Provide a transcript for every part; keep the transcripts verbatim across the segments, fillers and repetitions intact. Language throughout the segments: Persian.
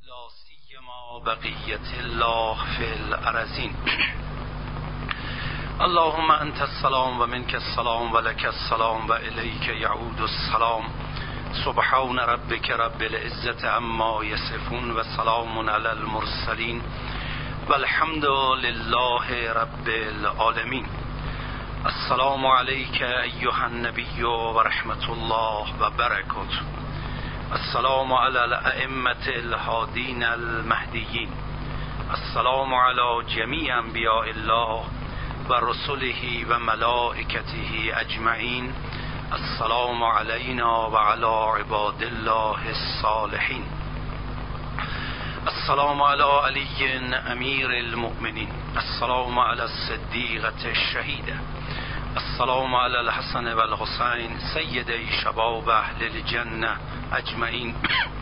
لا سیما بقیة الله فی الارضین. اللهم انت السلام و منک السلام و لک السلام و الیک یعود السلام. سبحان ربک رب العزة عما یصفون و سلام علی المرسلین و الحمد لله رب العالمین. السلام علیک ایها النبی و رحمت الله و برکاته. السلام علی الائمة الهادین المهدیین. السلام علی جمیع انبیاء الله و رسله و ملائکته اجمعین. السلام علینا و علی عباد الله الصالحین. السلام علی علی امیر المؤمنین. السلام علی الصدیقة الشهیده. السلام علی الحسن و الحسین سیدی شباب اهل الجنه اجمعین.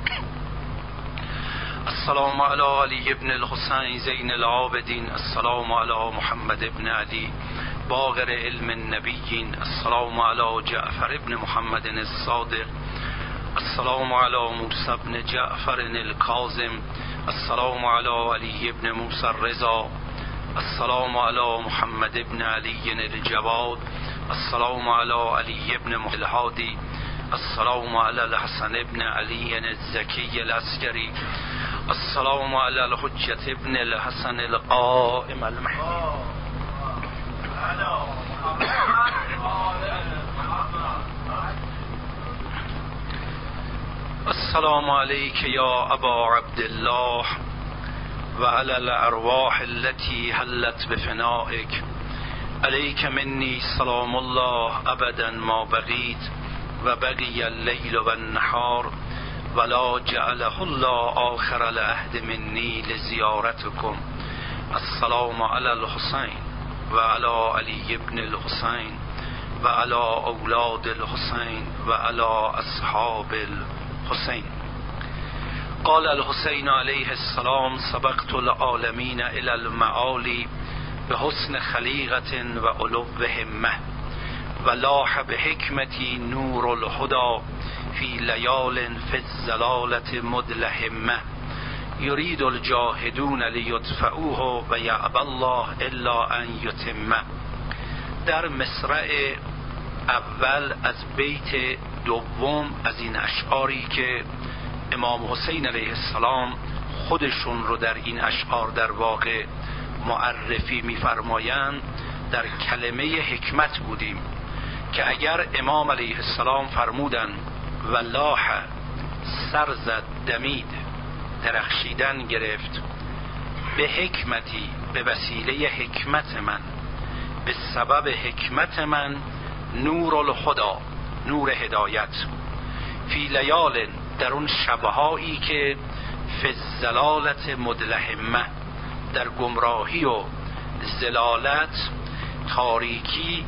السلام علی علی ابن الحسین زین العابدین. السلام علی محمد ابن علی باقر علم النبیین. السلام علی جعفر ابن محمد الصادق. السلام علی موسی ابن جعفر الکاظم. السلام علی علی ابن موسی الرضا. السلام علی محمد ابن علی الجواد. السلام علی علی ابن الهادی. السلام علی الحسن ابن علی الزکی العسکری. السلام علی الحجة ابن الحسن القائم المهدی. السلام علیک یا ابا عبدالله و علی الارواح التي حلت بفنائک. علیک منی سلام الله ابدا ما بقیت و بقی اللیل و النهار ولا جعله الله آخر العهد منی لزیارتکم. السلام علی الحسین و علی علی ابن الحسین و علی اولاد الحسین و علی اصحاب الحسین. قال الحسین علیه السلام سبقت العالمین الی المعالی بحسن خلیقة و علو همه و لاح بحکمتی نور الهدى فی لیال فی الزلالة مدلهمه. یرید الجاهدون لیطفئوه و یأبی الله الا ان یتمه. در مصرع اول از بیت دوم از این اشعاری که امام حسین علیه السلام خودشون رو در این اشعار در واقع معرفی می‌فرمایند در کلمه حکمت بودیم که اگر امام علیه السلام فرمودن ولاح سر زد دمید درخشیدن گرفت به حکمتی به وسیله حکمت من به سبب حکمت من نور الهدى نور هدایت فی لیال در اون شبهایی که فی الزلالة مدلهمه در گمراهی و زلالت تاریکی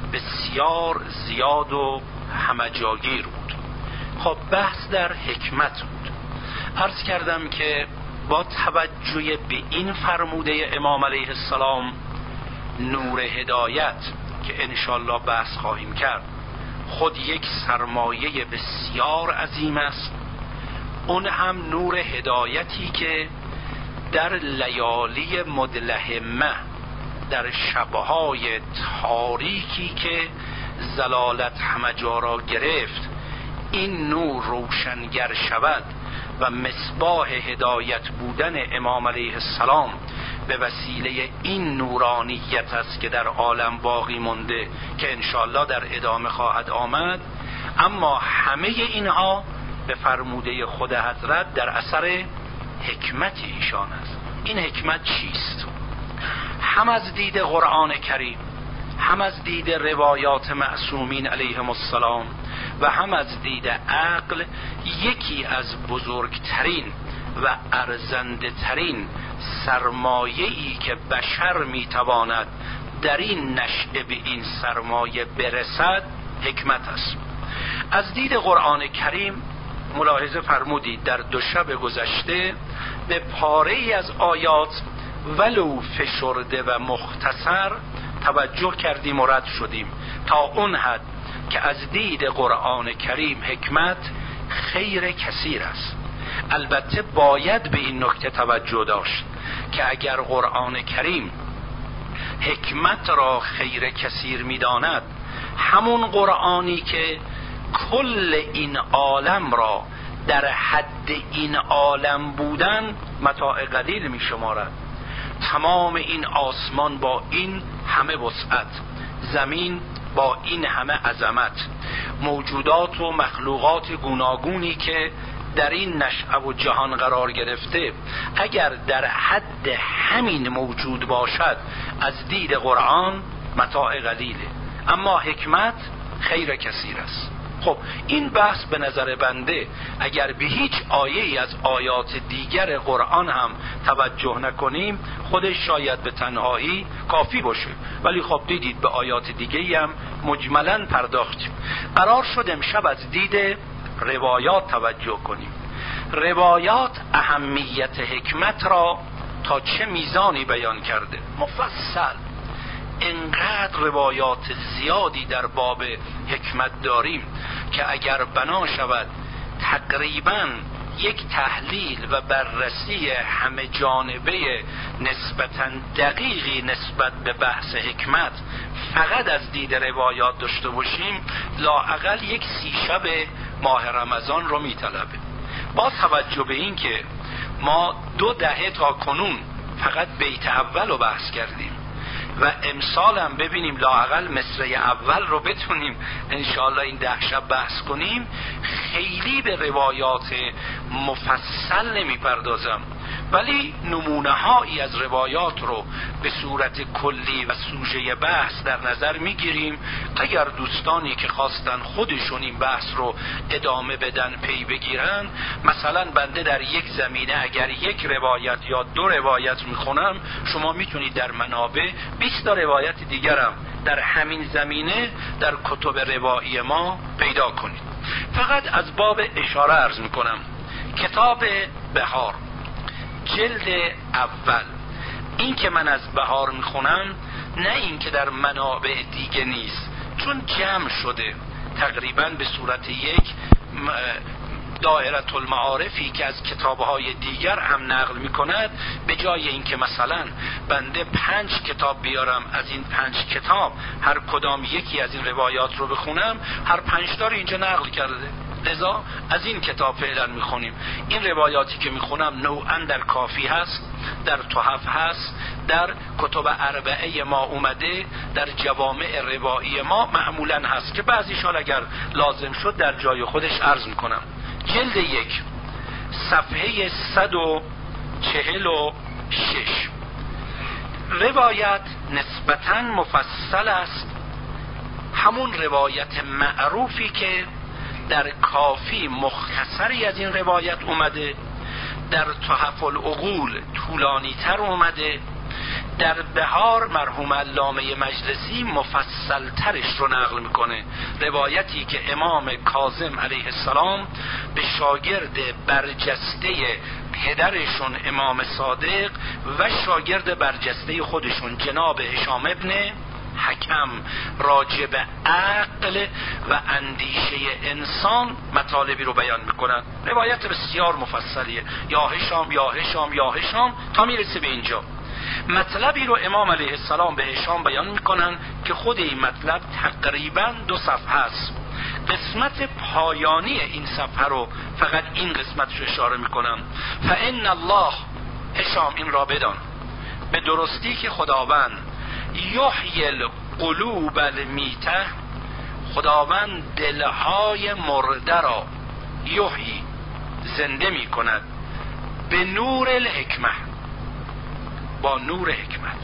بسیار زیاد و همجاگیر بود. خب بحث در حکمت بود. عرض کردم که با توجه به این فرموده امام علیه السلام نور هدایت که انشالله بحث خواهیم کرد خود یک سرمایه بسیار عظیم است، اون هم نور هدایتی که در لیالی مدلهمه در شبهای تاریکی که زلالت همه جا را گرفت این نور روشنگر شود و مصباح هدایت بودن امام علیه السلام به وسیله این نورانیت است که در عالم باقی مونده که انشالله در ادامه خواهد آمد. اما همه اینها به فرموده خود حضرت در اثر حکمت ایشان است. این حکمت چیست؟ هم از دید قرآن کریم، هم از دید روایات معصومین علیهم السلام و هم از دید عقل یکی از بزرگترین و ارزنده ترین سرمایه‌ای که بشر میتواند در این نشأه به این سرمایه برسد حکمت است. از دید قرآن کریم ملاحظه فرمودید در دو شب گذشته به پاره ای از آیات ولو فشرده و مختصر توجه کردیم و رد شدیم تا اون حد که از دید قرآن کریم حکمت خیر کثیر است. البته باید به این نکته توجه داشت که اگر قرآن کریم حکمت را خیر کثیر می‌داند، همون قرآنی که کل این عالم را در حد این عالم بودن متاع قلیل می شمارد. تمام این آسمان با این همه وسعت، زمین با این همه عظمت، موجودات و مخلوقات گوناگونی که در این نشأه و جهان قرار گرفته، اگر در حد همین موجود باشد از دید قرآن متاع قلیله، اما حکمت خیر کثیر است. خب این بحث به نظر بنده اگر به هیچ آیه از آیات دیگر قرآن هم توجه نکنیم خودش شاید به تنهایی کافی باشه، ولی خب دیدید به آیات دیگه هم مجملاً پرداختیم. قرار شد امشب از دید روایات توجه کنیم. روایات اهمیت حکمت را تا چه میزانی بیان کرده، مفصل. انقدر روایات زیادی در باب حکمت داریم که اگر بنا شود تقریباً یک تحلیل و بررسی همه جانبه نسبتاً دقیقی نسبت به بحث حکمت فقط از دید روایات داشته باشیم، لااقل یک سی شب ماه رمضان رو میطلبه. با توجه به این که ما دو دهه تا کنون فقط بیت اول رو بحث کردیم و امسال هم ببینیم لااقل مصرع اول رو بتونیم انشاءالله این ده شب بحث کنیم، خیلی به روایات مفصل نمی پردازم، ولی نمونه هایی از روایات رو به صورت کلی و سوژه بحث در نظر می گیریم. اگر دوستانی که خواستن خودشون این بحث رو ادامه بدن پی بگیرن، مثلا بنده در یک زمینه اگر یک روایت یا دو روایت می خونم، شما میتونید در منابع بیست تا روایت دیگرم در همین زمینه در کتب روایی ما پیدا کنید. فقط از باب اشاره عرض می کنم کتاب بهار جلد اول، این که من از بهار میخونم نه این که در منابع دیگه نیست، چون جمع شده تقریبا به صورت یک دائره المعارفی که از کتابهای دیگر هم نقل میکند، به جای اینکه مثلا بنده پنج کتاب بیارم از این پنج کتاب هر کدام یکی از این روایات رو بخونم، هر پنج تا رو اینجا نقل کرده، لذا از این کتاب فعلا میخونیم. این روایاتی که میخونم نوعا در کافی هست، در تحف هست، در کتب اربعه ما اومده، در جوامع روایی ما معمولا هست که بعضیش اگر لازم شد در جای خودش عرض میکنم. جلد یک صفحه صد و چهل و شش روایت نسبتاً مفصل است، همون روایت معروفی که در کافی مختصری از این روایت اومده، در تحف العقول طولانی تر اومده، در بهار مرحوم علامه مجلسی مفصل ترش رو نقل میکنه. روایتی که امام کاظم علیه السلام به شاگرد برجسته پدرشون امام صادق و شاگرد برجسته خودشون جناب هشام ابن حکم راجع به عقل و اندیشه انسان مطالبی رو بیان میکنن. روایت بسیار مفصلیه، یا هشام یا هشام یا هشام تا میرسه به اینجا. مطلبی رو امام علیه السلام به هشام بیان میکنن که خود این مطلب تقریبا دو صفحه است. قسمت پایانی این صفحه رو فقط این قسمتش رو اشاره میکنم. فان الله، هشام این را بدان به درستی که خداوند یحیی القلوب المیته، خداوند دلهای مرده را یحیی زنده می کند به نور الحکمه، با نور حکمت،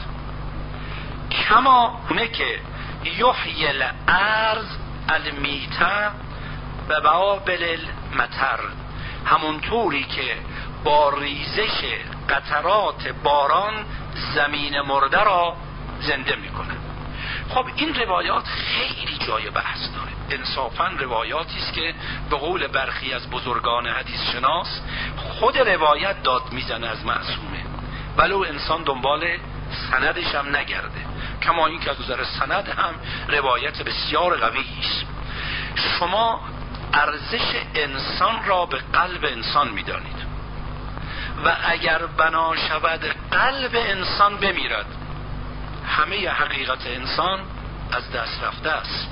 کما نه که یحیی الارض المیته به بابل المطر، همونطوری که با ریزش قطرات باران زمین مرده را زنده میکنه. خب این روایات خیلی جای بحث داره، انصافا روایاتی است که به قول برخی از بزرگان حدیث شناس خود روایت داد میزنه از معصومه، ولو انسان دنبال سندش هم نگرده، کما این که از نظر سند هم روایت بسیار قوی است. شما ارزش انسان را به قلب انسان میدانید، و اگر بنا شود قلب انسان بمیرد، همه حقیقت انسان از دست رفته است.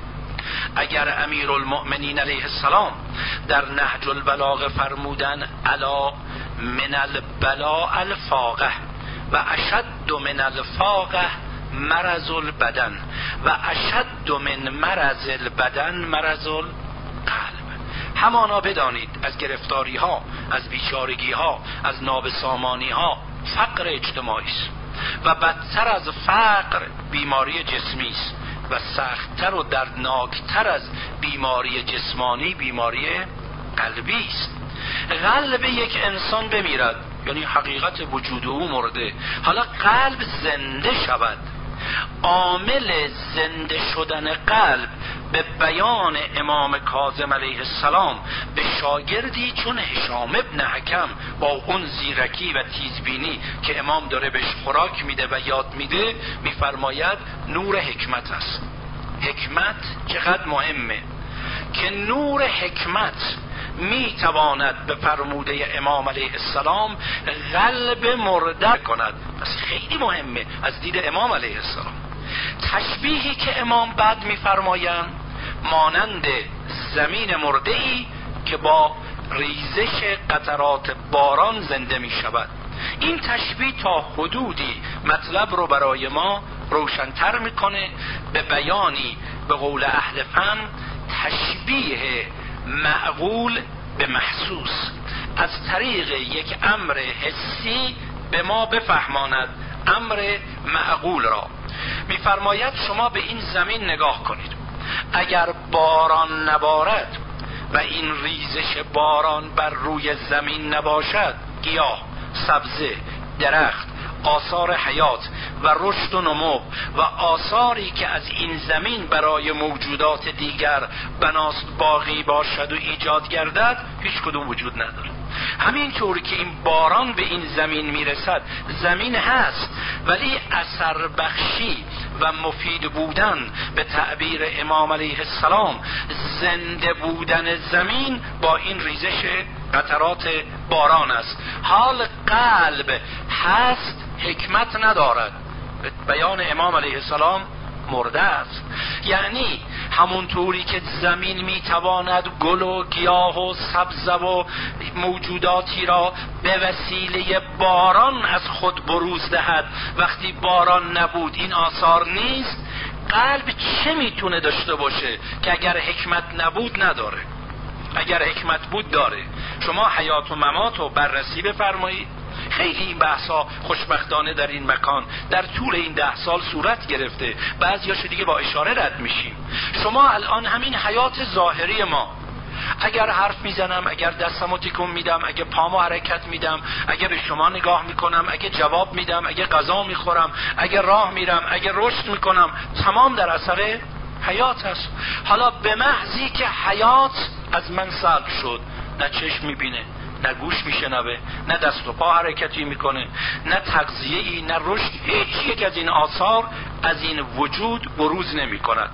اگر امیرالمؤمنین علیه السلام در نهج البلاغه فرمودن الا من البلاء الفاقه و اشد من الفاقه مرض البدن و اشد من مرض البدن مرض القلب، همانا بدانید از گرفتاری ها، از بیچارگی ها، از نابسامانی ها فقر اجتماعی است و بدتر از فقر بیماری جسمی است و سختتر و دردناکتر از بیماری جسمانی بیماری قلبی است. قلب یک انسان بمیرد یعنی حقیقت وجود او مرده، حالا قلب زنده شود. عامل زنده شدن قلب به بیان امام کاظم علیه السلام به شاگردی چون هشام ابن حکم با اون زیرکی و تیزبینی که امام داره بهش خوراک میده و یاد میده، میفرماید نور حکمت است. حکمت چقدر مهمه که نور حکمت می تواند به فرموده امام علیه السلام قلب مرده کند. پس خیلی مهمه از دید امام علیه السلام. تشبیهی که امام بعد می فرمایند مانند زمین مرده ای که با ریزش قطرات باران زنده می شود. این تشبیه تا حدودی مطلب رو برای ما روشن‌تر میکنه به بیانی به قول اهل فن تشبیه معقول به محسوس، از طریق یک امر حسی به ما بفهماند امر معقول را. میفرماید شما به این زمین نگاه کنید، اگر باران نبارد و این ریزش باران بر روی زمین نباشد، گیاه، سبزه، درخت، آثار حیات و رشد و نمو و آثاری که از این زمین برای موجودات دیگر بناست باقی باشد و ایجاد گردد، هیچ کدوم وجود نداره. همینطور که این باران به این زمین میرسد، زمین هست ولی اثر بخشی و مفید بودن به تعبیر امام علیه السلام زنده بودن زمین با این ریزش قطرات باران است. حال قلب هست حکمت ندارد، به بیان امام علیه السلام مرده است. یعنی همونطوری که زمین میتواند گل و گیاه و سبزه و موجوداتی را به وسیله باران از خود بروز دهد، وقتی باران نبود این آثار نیست، قلب چه میتونه داشته باشه که اگر حکمت نبود نداره؟ اگر حکمت بود داره. شما حیات و ممات رو بررسی بفرمایید. خیلی این بحثا خوشبختانه در این مکان در طول این ده سال صورت گرفته، بعضیاشو دیگه با اشاره رد میشیم. شما الان همین حیات ظاهری ما، اگر حرف میزنم، اگر دستمو تکون میدم، اگه پامو حرکت میدم، اگه به شما نگاه میکنم، اگه جواب میدم، اگه غذا میخورم، اگه راه میرم، اگه رشد میکنم، تمام در اثر حیات هست. حالا به محضی که حیات از من سلب شد، نه چشم میبینه، نه گوش میشنوه، نه دست و پا حرکتی میکنه، نه تغذیه‌ای، نه رشد، هیچ یک از این آثار از این وجود بروز نمیکند.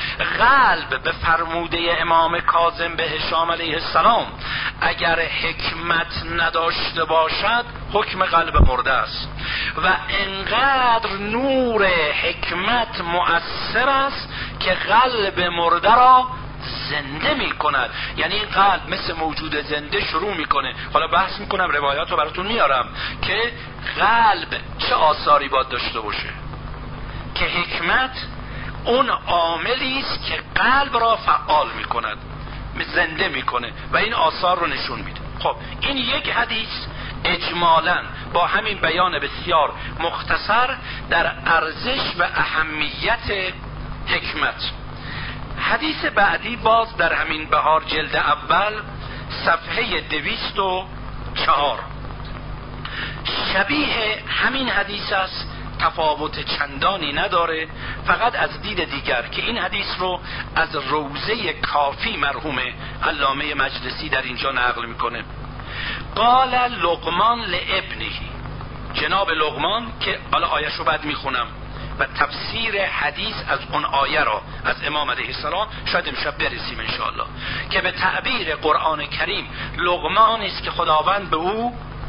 قلب به فرموده امام کاظم به هشام علیه السلام اگر حکمت نداشته باشد حکم قلب مرده است و انقدر نور حکمت مؤثر است که قلب مرده را زنده می کند. یعنی این قلب مثل موجود زنده شروع میکنه. حالا بحث میکنم، روایات رو براتون میارم که قلب چه آثاری باید داشته باشه که حکمت اون عاملی است که قلب را فعال میکند، زنده میکنه و این آثار رو نشون میده. خب این یک حدیث اجمالاً با همین بیان بسیار مختصر در ارزش و اهمیت حکمت. حدیث بعدی باز در همین بهار جلد اول صفحه دویست و چهار شبیه همین حدیث است، تفاوت چندانی نداره، فقط از دید دیگر که این حدیث رو از روضه کافی مرحوم علامه مجلسی در اینجا نقل میکنه. قال لقمان لابنه، جناب لقمان که حالا آیه رو بعد میخونم و تفسیر حدیث از اون آیه را از امام علیه السلام شاید امشب برسیم انشاءالله، که به تعبیر قرآن کریم لقمان است که خداوند به او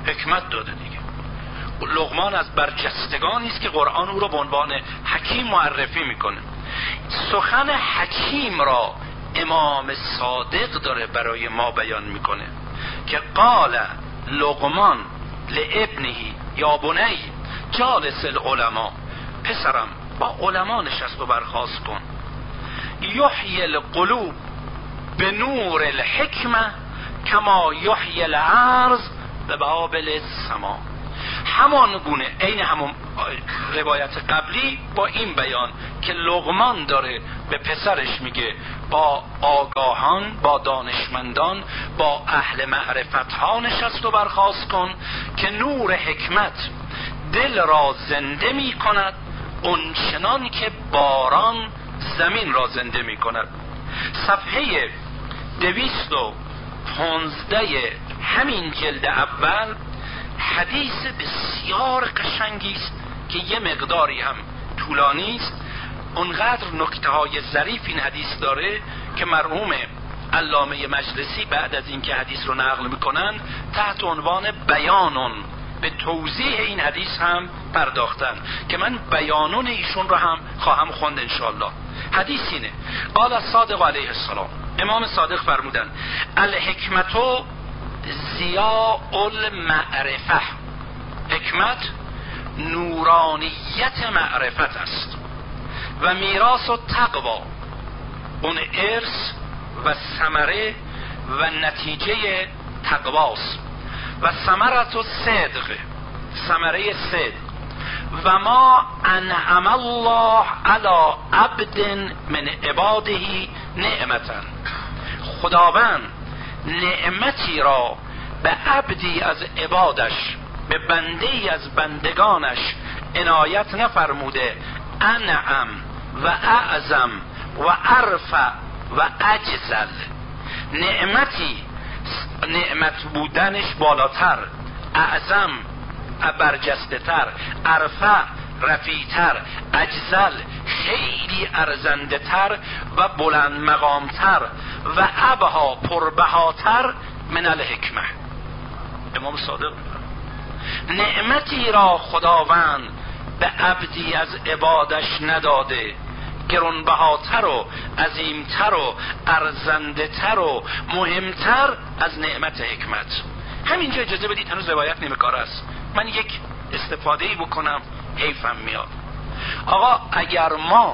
حکمت داده دیگه. لقمان از برجستگانی است که قرآن او را به عنوان حکیم معرفی میکنه. سخن حکیم را امام صادق داره برای ما بیان میکنه که قال لقمان لابنهی یا بنی جالس العلماء، پسرم با علما نشست و برخاست کن. یحیی القلوب به نور الحکمه کما یحیی الارض به بابل السما. همان گونه عین همون روایت قبلی با این بیان که لقمان داره به پسرش میگه با آگاهان، با دانشمندان، با اهل معرفت ها نشست و برخاست کن که نور حکمت دل را زنده می کند اونچنان که باران زمین را زنده می کند. صفحه دویست و پانزده همین جلد اول حدیث بسیار قشنگی است که یه مقداری هم طولانی است. اونقدر نکته های ظریف این حدیث داره که مرحوم علامه مجلسی بعد از اینکه حدیث رو نقل میکنن تحت عنوان بیانون به توضیح این حدیث هم پرداختن که من بیانون ایشون رو هم خواهم خوند انشاءالله. حدیث اینه: قال الصادق علیه السلام، امام صادق فرمودن الحکمتو ضیاء المعرفه، حکمت نورانیت معرفت است و میراث و تقوا، اون ارث و ثمره و نتیجه تقواست، و ثمرت و صدق، ثمره صدق، و ما انعم الله علی عبد من عباده نعمتا، خداوند نعمتی را به عبدی از عبادش، به بنده‌ای از بندگانش عنایت نفرموده انعم و اعظم و ارفع و اجزل. نعمتی نعمت بودنش بالاتر، اعظم برجسته تر، ارفع رفیع‌تر، اجزل خیلی ارزنده تر و بلند مقام تر و ابها پربهاتر من الحکمه. امام صادق نعمتی را خداوند به عبدی از عبادش نداده گرانبهاتر و عظیمتر و ارزنده تر و مهمتر از نعمت حکمت. همینجا اجازه بدید، هنوز روایت نمیکار است، من یک استفاده‌ای بکنم، حیفم میاد. آقا اگر ما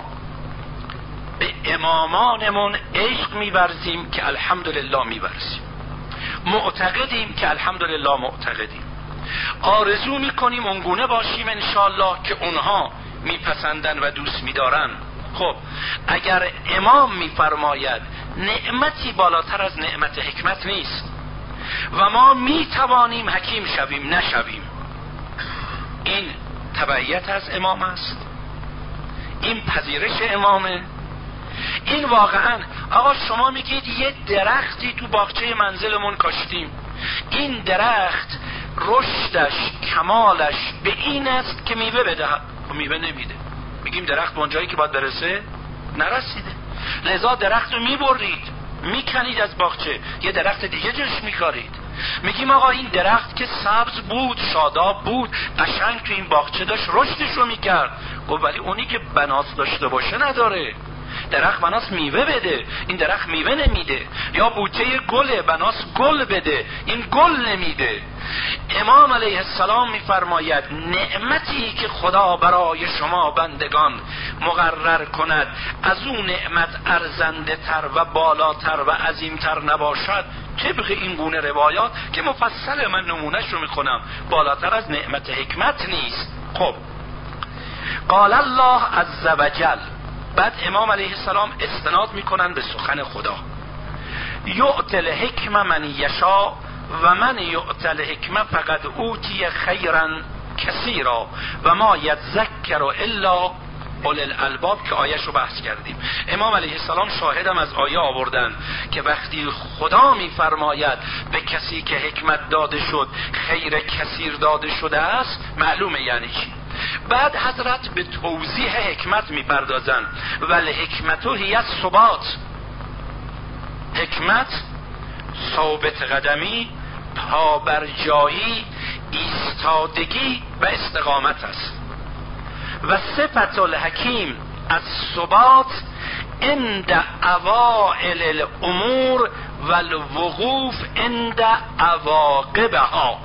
به امامانمون عشق می‌ورزیم که الحمدلله می‌ورزیم، معتقدیم که الحمدلله معتقدیم، آرزو میکنیم اونگونه باشیم انشالله که اونها میپسندن و دوست میدارن، خب اگر امام میفرماید نعمتی بالاتر از نعمت حکمت نیست و ما میتوانیم حکیم شویم نشویم، این تبعیت از امام است، این پذیرش امامه. این واقعا آقا شما میگید یه درختی تو باغچه منزلمون کاشتیم، این درخت رشدش کمالش به این است که میوه بده، و میوه نمیده، میگیم درخت به اونجایی که باید برسه نرسیده، لذا درخت رو میبرید میکنید از باغچه، یه درخت دیگه جاش میکارید. میگیم آقا این درخت که سبز بود، شاداب بود، قشنگ تو این باغچه داشت رشدش رو میکرد، گفت ولی اونی که بناس داشته باشه نداره، درخت بناس میوه بده، این درخت میوه نمیده، یا بوته گله بناس گل بده، این گل نمیده. امام علیه السلام میفرماید نعمتی که خدا برای شما بندگان مقرر کند از اون نعمت ارزنده تر و بالاتر و عظیمتر نباشد، طبق این گونه روایات که مفصل من نمونهش رو میخونم، بالاتر از نعمت حکمت نیست. خب قال الله عز وجل، بعد امام علیه السلام استناد میکنن به سخن خدا، یؤتی الحکمه من یشاء و من یؤتی الحکمه فقد اوتی خیرا کثیرا و ما یذکر الا اولو الالباب، که آیه رو بحث کردیم. امام علیه السلام شاهدم از آیه آوردن که وقتی خدا میفرماید به کسی که حکمت داده شد خیر کثیر داده شده است، معلومه یعنی چی. بعد حضرت به توضیح حکمت میپردازن، ولی حکمت هی ثبات، حکمت ثابت قدمی، پابرجایی، ایستادگی و استقامت است. و صفت الحکیم از ثبات عند اوائل الامور و الوقوف عند عواقبها.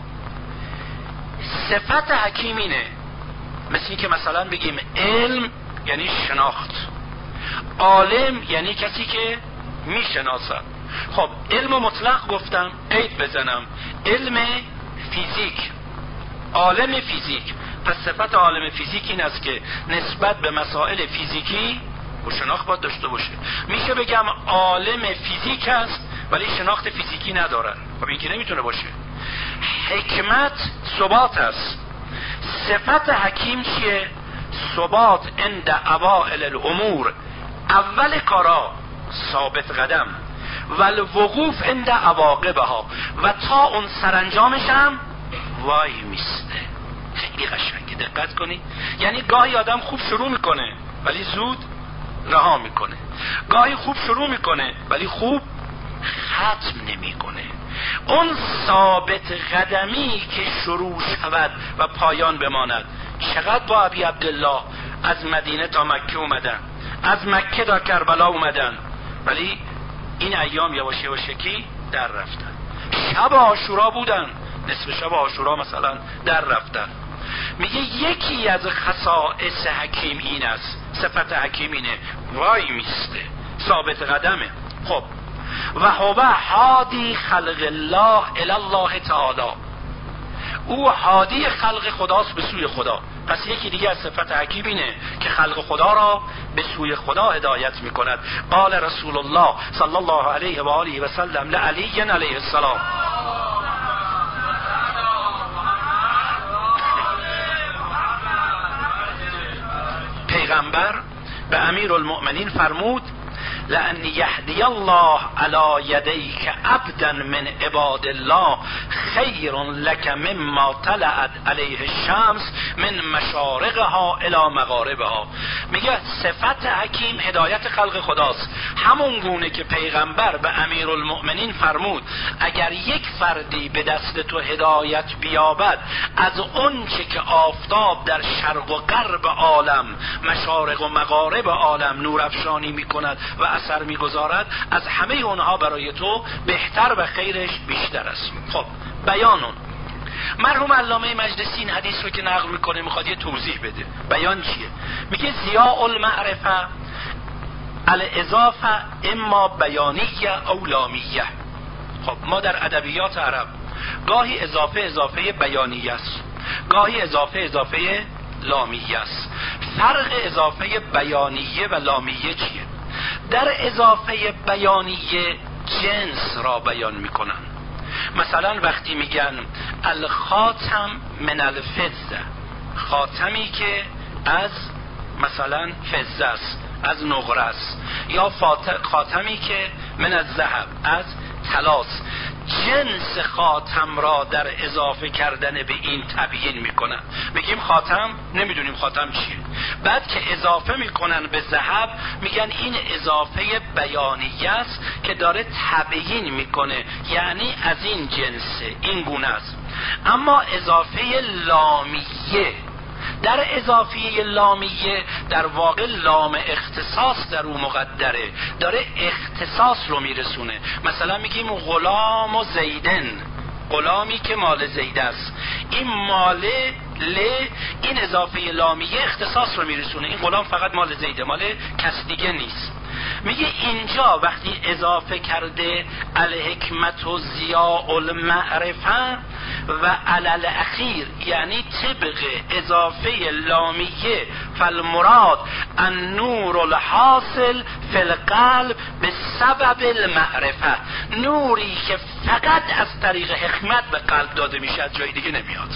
صفت حکیم اینه، مثل این که مثلا بگیم علم یعنی شناخت، عالم یعنی کسی که میشناسد. خب علم مطلق گفتم، قید بزنم، علم فیزیک، عالم فیزیک. پس صفت عالم فیزیک این است که نسبت به مسائل فیزیکی و شناخت باید داشته باشه. میشه بگم عالم فیزیک است ولی شناخت فیزیکی ندارد، خب این که نمیتونه باشه. حکمت ثبات است. صفت حکیم چیه؟ ثبات عند اوائل الامور، اول کارا ثابت قدم، و الوقوف عند عواقبها، و تا اون سرانجامش هم وای میسته. خیلی قشنگه، دقت کنید. یعنی گاهی آدم خوب شروع میکنه ولی زود رها میکنه، گاهی خوب شروع میکنه ولی خوب ختم نمیکنه. اون ثابت قدمی که شروع شود و پایان بماند. چقدر با ابی عبدالله از مدینه تا مکه اومدن، از مکه تا کربلا اومدن، ولی این ایام یواش یواشکی در رفتن. شب عاشورا بودن، نصف شب عاشورا مثلا در رفتن. میگه یکی از خصائص حکیم این است، صفت حکیم اینه، وای میسته، ثابت قدمه. خب و هو هادی خلق الله الی الله تعالی، او هادی خلق خداست به سوی خدا. پس یکی دیگه از صفت حکیم اینه که خلق خدا را به سوی خدا هدایت میکند. قال رسول الله صلی الله علیه و آله و سلم لعلی علیه السلام، پیغمبر به امیر المؤمنین فرمود لأن یهدی الله علی یدیک عبدا من عباد الله خیر لک مما طلعت علیه الشمس من مشارقها الی مغاربها. میگه صفت حکیم هدایت خلق خداست. همون گونه که پیغمبر به امیر المؤمنین فرمود اگر یک فردی به دست تو هدایت بیابد از اون چه که آفتاب در شرق و غرب عالم، مشارق و مغارب عالم نورافشانی میکند و اثر میگذارد، از همه اونها برای تو بهتر و خیرش بیشتر است. خب بیانون، مرحوم علامه مجلسی این حدیث رو که نقل میکنه میخواد یه توضیح بده. بیان چیه؟ میگه ضیاء المعرفه الاضافه اما بیانیه او لامیه. خب ما در ادبیات عرب گاهی اضافه اضافه بیانیه است، گاهی اضافه اضافه لامیه است. فرق اضافه بیانیه و لامیه چیه؟ در اضافه بیانیه جنس را بیان میکنن. مثلا وقتی میگن الخاتم من الفضه، خاتمی که از مثلا فضه است، از نقره است، یا خاتمی که من الذهب، از طلاست. جنس خاتم را در اضافه کردن به این تبیین میکنن. میگیم خاتم، نمیدونیم خاتم چیه. بعد که اضافه میکنن به ذهب میگن این اضافه بیانیه است که داره تبیین میکنه، یعنی از این جنسه، این گونه است. اما اضافه لامیه، در اضافه لامیه در واقع لام اختصاص در اون مقدره، داره اختصاص رو میرسونه. مثلا میگیم غلام و زیدن، غلامی که مال زید است، این مال ل، این اضافه لامیه اختصاص رو میرسونه، این غلام فقط مال زیده، مال کس دیگه نیست. میگه اینجا وقتی اضافه کرده الحکمت و ضیاء المعرفه و علل اخیر، یعنی طبق اضافه لامیه، فالمراد النور الحاصل فی القلب به سبب المعرفه، نوری که فقط از طریق حکمت به قلب داده میشه، از جای دیگه نمیاد.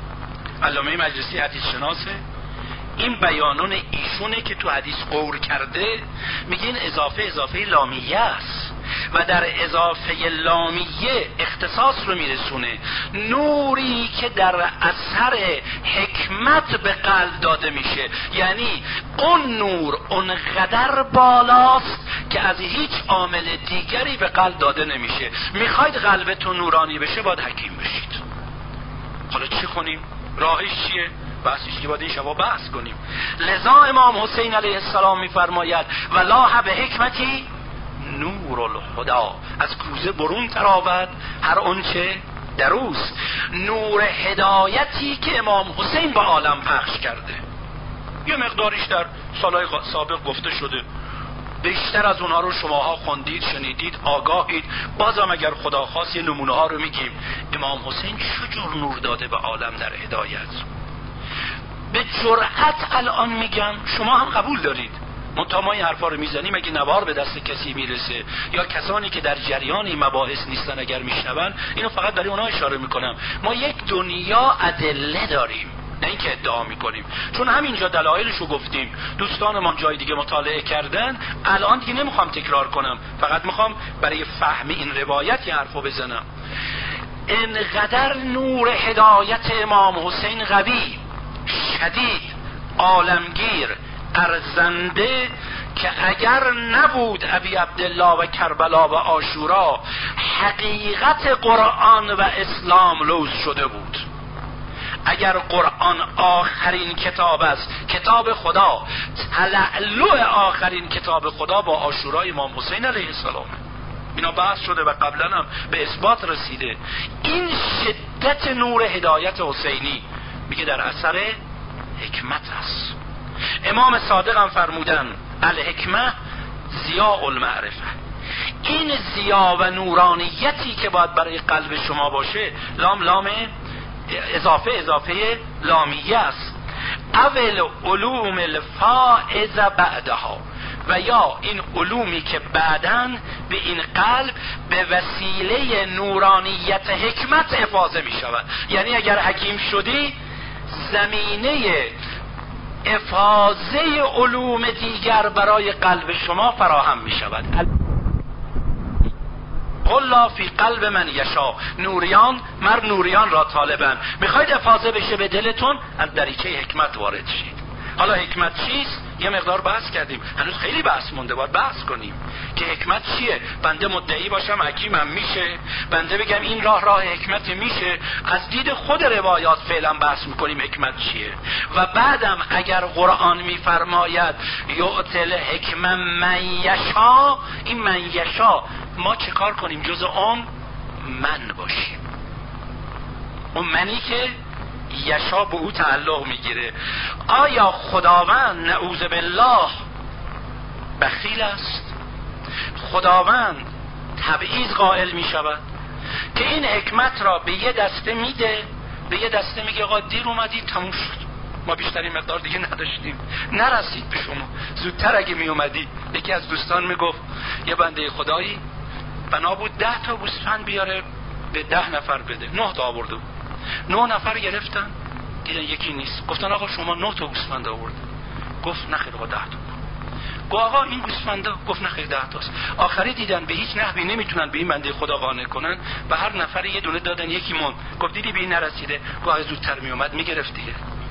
علامه مجلسی حدیث شناسه، این بیانون ایشونه که تو حدیث قول کرده. میگه این اضافه اضافه لامیه است و در اضافه لامیه اختصاص رو میرسونه، نوری که در اثر حکمت به قلب داده میشه، یعنی اون نور اونقدر بالاست که از هیچ عامل دیگری به قلب داده نمیشه. میخواید قلبتون نورانی بشه باید حکیم بشید. حالا چی کنیم؟ راهش چیه؟ بحثش که باید این شبا بحث کنیم. لذا امام حسین علیه السلام میفرماید ولا به حکمتی نور الهدا، از کوزه برون تراود هر آنچه در اوست. نور هدایتی که امام حسین با عالم پخش کرده، یه مقداریش در سالهای سابق گفته شده، بیشتر از اونها رو شماها خوندید، شنیدید، آگاهید. بازم اگر خدا خواست یه نمونه ها رو میگیم. امام حسین چجور نور داده به عالم در هدایت؟ به جرأت الان میگم، شما هم قبول دارید، منتها ما این حرفا رو میزنیم اگه نوار به دست کسی میرسه یا کسانی که در جریان این مباحث نیستن اگر میشنون، اینو فقط برای اونها اشاره میکنم. ما یک دنیا ادله داریم، نه اینکه ادعا میکنیم، چون همینجا دلایلشو گفتیم. دوستانمان جای دیگه مطالعه کردن، الان دیگه نمیخوام تکرار کنم، فقط میخوام برای فهم این روایت این حرفو بزنم. انقدر نور هدایت امام حسین قوی، شدید، عالمگیر، ارزنده که اگر نبود ابی عبدالله و کربلا و عاشورا، حقیقت قرآن و اسلام لوث شده بود. اگر قرآن آخرین کتاب است، کتاب خدا، تلألؤ آخرین کتاب خدا با عاشورای امام حسین علیه السلام، اینا بحث شده و قبلا هم به اثبات رسیده. این شدت نور هدایت حسینی میگه در اثر حکمت است. امام صادق هم فرمودن الحکمه ضیاء المعرفه. این ضیا و نورانیتی که باید برای قلب شما باشه، لام لام اضافه اضافه لامیه است. اول علوم الفائزه بعدها، و یا این علومی که بعداً به این قلب به وسیله نورانیت حکمت افاضه می شود. یعنی اگر حکیم شدی، زمینه افاضه علوم دیگر برای قلب شما فراهم می شود. قلا فی قلب من یشا، نوریان مر نوریان را طالبن. میخواید افاضه بشه به دلتون، از دریچه حکمت وارد شید. حالا حکمت چیست؟ یه مقدار بحث کردیم، هنوز خیلی بحث مونده، باید بحث کنیم که حکمت چیه. بنده مدعی باشم حکیمم میشه، بنده بگم این راه راه حکمت میشه، از دید خود روایات فعلا بحث میکنیم حکمت چیه. و بعدم اگر قرآن میفرماید یؤتل حکمت من یشا، این من یشا ما چه کار کنیم؟ جز اون من باشیم، اون منی که یشا به او تعلق میگیره. آیا خداوند نعوذ بالله بخیل است؟ خداوند تبعیض قائل میشود که این حکمت را به یه دسته میده، به یه دسته میگه آقا دیر اومدید تموم شد، ما بیشترین مقدار دیگه نداشتیم، نرسید به شما، زودتر اگه میومدی. یکی از دوستان میگفت یه بنده خدایی بنا بود ده تا گوسفند بیاره به ده نفر بده، نه تا آورده، نه نفر گرفتن، دیدن یکی نیست، گفتن آقا شما نه تا گوسفند آورد. گفت نخیر آقا ده تا. گفت آقا این گوسفندا، گفت نخیر ده تاست. آخری دیدن به هیچ نحوی نمیتونن به این بنده خدا قانع کنن، به هر نفر یه دونه دادن، یکی مون. گفت دیدی به این نرسیده، گفت زودتر میومد میگرفت دیگه.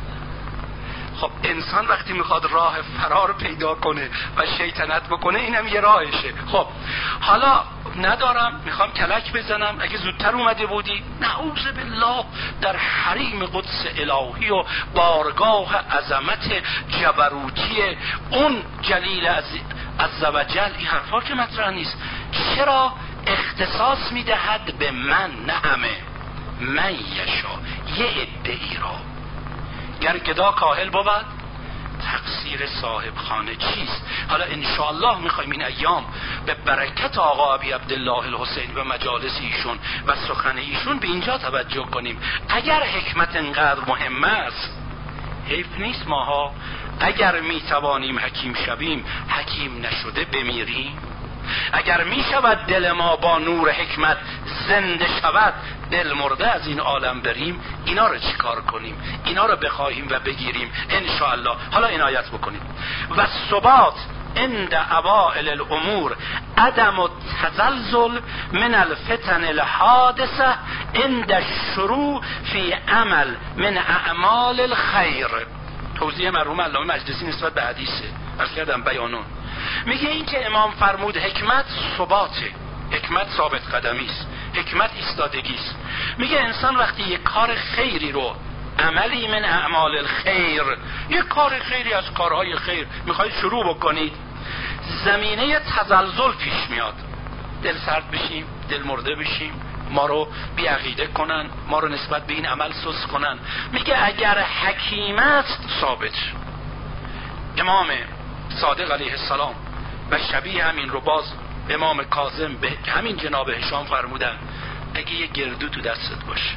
خب انسان وقتی میخواد راه فرار پیدا کنه و شیطنت بکنه، اینم یه راهشه. خب حالا ندارم، میخوام کلک بزنم، اگه زودتر اومده بودی، نعوذ بالله، در حریم قدس الهی و بارگاه عظمت جبروتی اون جلیل عزوجل این حرفا که مطرح نیست. چرا اختصاص میدهد به من؟ نه همه، من یشا، یه عده‌ای را. گر گدا کاهل بود تقصیر صاحب خانه چیست؟ حالا انشاءالله میخوایم این ایام به برکت آقا ابی عبدالله الحسین و مجالس ایشون و سخن ایشون به اینجا توجه کنیم. اگر حکمت انقدر مهم است، حیف نیست ماها اگر میتوانیم حکیم شویم، حکیم نشده بمیریم. اگر می شود دل ما با نور حکمت زنده شود، دل مرده از این عالم بریم، اینا رو چیکار کنیم؟ اینا رو بخواهیم و بگیریم انشاءالله. حالا عنایت بکنیم. و ثبات عند اوائل الامور، عدم التزلزل من الفتن الحادثه عند الشروع فی عمل من اعمال الخیر. توضیح مرحوم علامه مجلسی نسبت به حدیثه، عرض کردم بیانون. میگه این که امام فرمود حکمت ثباته، حکمت ثابت قدمی است، حکمت ایستادگی است. میگه انسان وقتی یک کار خیری رو، عملی من اعمال الخیر، یک کار خیری از کارهای خیر میخواید شروع بکنید، زمینه تزلزل پیش میاد، دل سرد بشیم، دل مرده بشیم، ما رو بی عقیده کنن، ما رو نسبت به این عمل سست کنن. میگه اگر حکیم است ثابت. امام صادق علیه السلام و شبیه همین رو باز امام کاظم به همین جناب هشام فرمودن اگه یه گردو تو دستت باشه،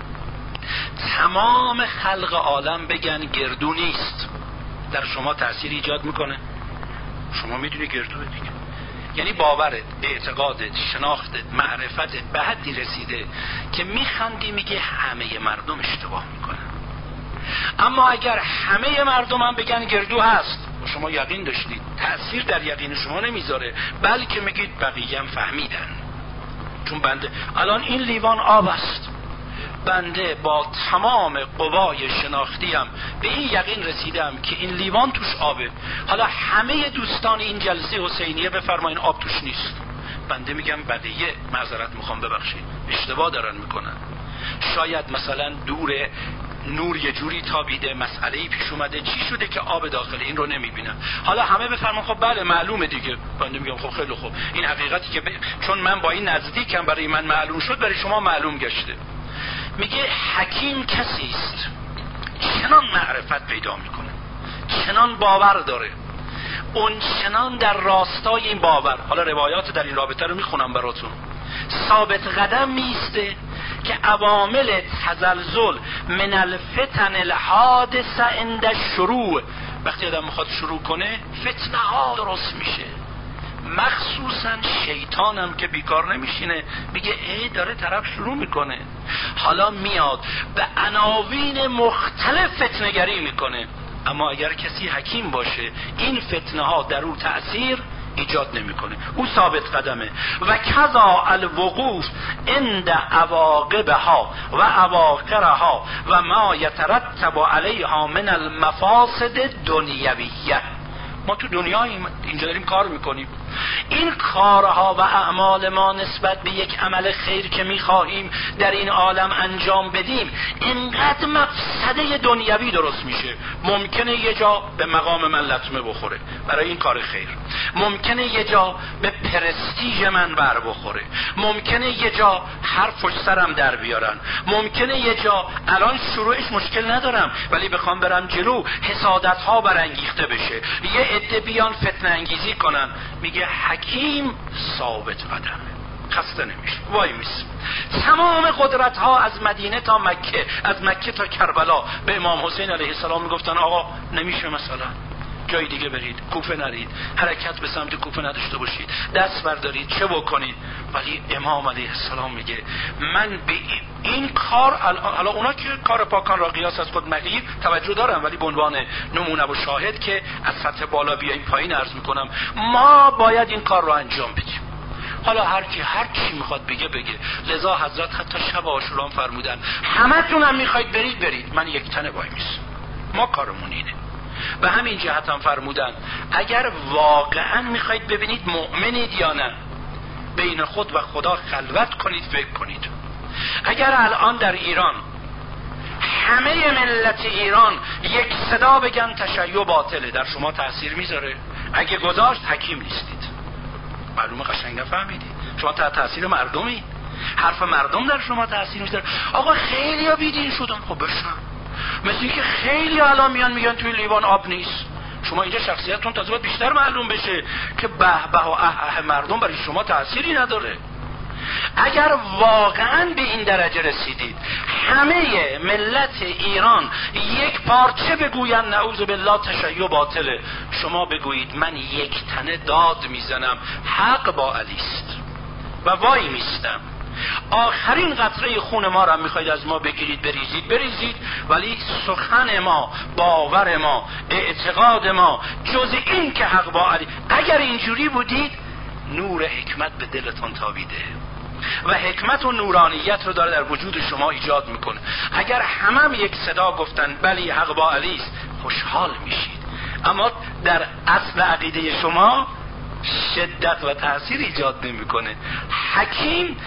تمام خلق عالم بگن گردو نیست، در شما تأثیر ایجاد میکنه؟ شما میدونی گردوه دیگه، یعنی باورت، اعتقادت، شناختت، معرفتت به حدی رسیده که میخندی میگه همه مردم اشتباه میکنن. اما اگر همه مردم هم بگن گردو هست و شما یقین داشتید، تأثیر در یقین شما نمیذاره، بلکه میگید بقیه هم فهمیدن. چون بنده الان این لیوان آب است، بنده با تمام قوای شناختیم به این یقین رسیدم که این لیوان توش آبه. حالا همه دوستان این جلسه حسینیه بفرمایین آب توش نیست، بنده میگم بقیه معذرت میخوام ببخشید اشتباه دارن میکنن. شاید مثلا دور نور یه جوری تابیده، مسئله‌ای پیش اومده، چی شده که آب داخل این رو نمیبینم. حالا همه بفرمان خب بله معلومه دیگه، بنده میگم خب خیلی خوب، این حقیقتی که ب... چون من با این نزدیکم برای من معلوم شد، برای شما معلوم گشته. میگه حکیم کسی است چنان معرفت پیدا میکنه، چنان باور داره، اون چنان در راستای این باور، حالا روایات در این رابطه رو میخونم براتون، ثابت قدم میسته که عوامل تزلزل من الفتن الحادثه عند الشروع، وقتی آدم میخواد شروع کنه فتنه ها درست میشه، مخصوصا شیطانم که بیکار نمیشینه، میگه ای داره طرف شروع میکنه، حالا میاد به عناوین مختلف فتنه‌گری میکنه. اما اگر کسی حکیم باشه این فتنه ها در او تأثیر ایجاد نمیکنه، او ثابت قدمه. و کذا الوقوف عند عواقبها و اواخرها و ما یترتب علیها من المفاسد دنیویه. ما تو دنیا اینجا داریم کار میکنیم، این کارها و اعمال ما نسبت به یک عمل خیر که میخواهیم در این عالم انجام بدیم اینقدر مفسده دنیوی درست میشه. ممکنه یه جا به مقام من لطمه بخوره برای این کار خیر، ممکنه یه جا به پرستیژ من بر بخوره، ممکنه یه جا حرف سرم در بیارن، ممکنه یه جا الان شروعش مشکل ندارم ولی بخوام برم جلو حسادت ها برانگیخته بشه، یه عده بیان فتنه انگیزی کنن. میگه حکیم ثابت قدمه، خسته نمیشه، وای میس. تمام قدرت ها از مدینه تا مکه، از مکه تا کربلا به امام حسین علیه السلام میگفتن آقا نمیشه مثلا جای دیگه برید، کوفه نرید، حرکت به سمت کوفه نداشته باشید، دست بردارید، چه بکنید. ولی امام علیه السلام میگه من به این کار، حالا اونا که کار پاکان را قیاس از خود مغیر توجه دارم، ولی به عنوان نمونه و شاهد که از سطح بالا بیایم پایین عرض میکنم، ما باید این کار رو انجام بدیم. حالا هر کی هر چی میخواد بگه بگه. لذا حضرت حتی شب عاشورا فرمودن همه تونم میخواید برید برید، من یک تنه وای میسم، ما کارمون اینه. به همین جهت هم فرمودن اگر واقعا میخواید ببینید مؤمنید یا نه، بین خود و خدا خلوت کنید، فکر کنید. اگر الان در ایران همه ملت ایران یک صدا بگن تشیع باطله، در شما تأثیر میذاره؟ اگه گذاشت حکیم نیستید، معلومه قشنگ نفهمیدید، شما تحت تأثیر مردمی، حرف مردم در شما تأثیر میذاره. آقا خیلی ها بیدین شدن، خب بشن، مثل اینکه خیلی الان میان میگن توی لیوان آب نیست. شما اینجا شخصیتتون تازه باید بیشتر معلوم بشه که به به و اه اه مردم برای شما تأثیری نداره. اگر واقعا به این درجه رسیدید همه ملت ایران یک پارچه بگوین نعوذ بالله تشیع باطله، شما بگویید من یک تنه داد میزنم حق با علی است و وای میستم، آخرین قطره خون ما را میخواید از ما بگیرید بریزید بریزید، ولی سخن ما، باور ما، اعتقاد ما جز این که حق با علی. اگر اینجوری بودید نور حکمت به دلتون تابیده و حکمت و نورانیت رو داره در وجود شما ایجاد میکنه. اگر همه هم یک صدا گفتن بلی حق با علی است، خوشحال میشید. اما در اصل عقیده شما شدت و تأثیر ایجاد نمیکنه. حکیم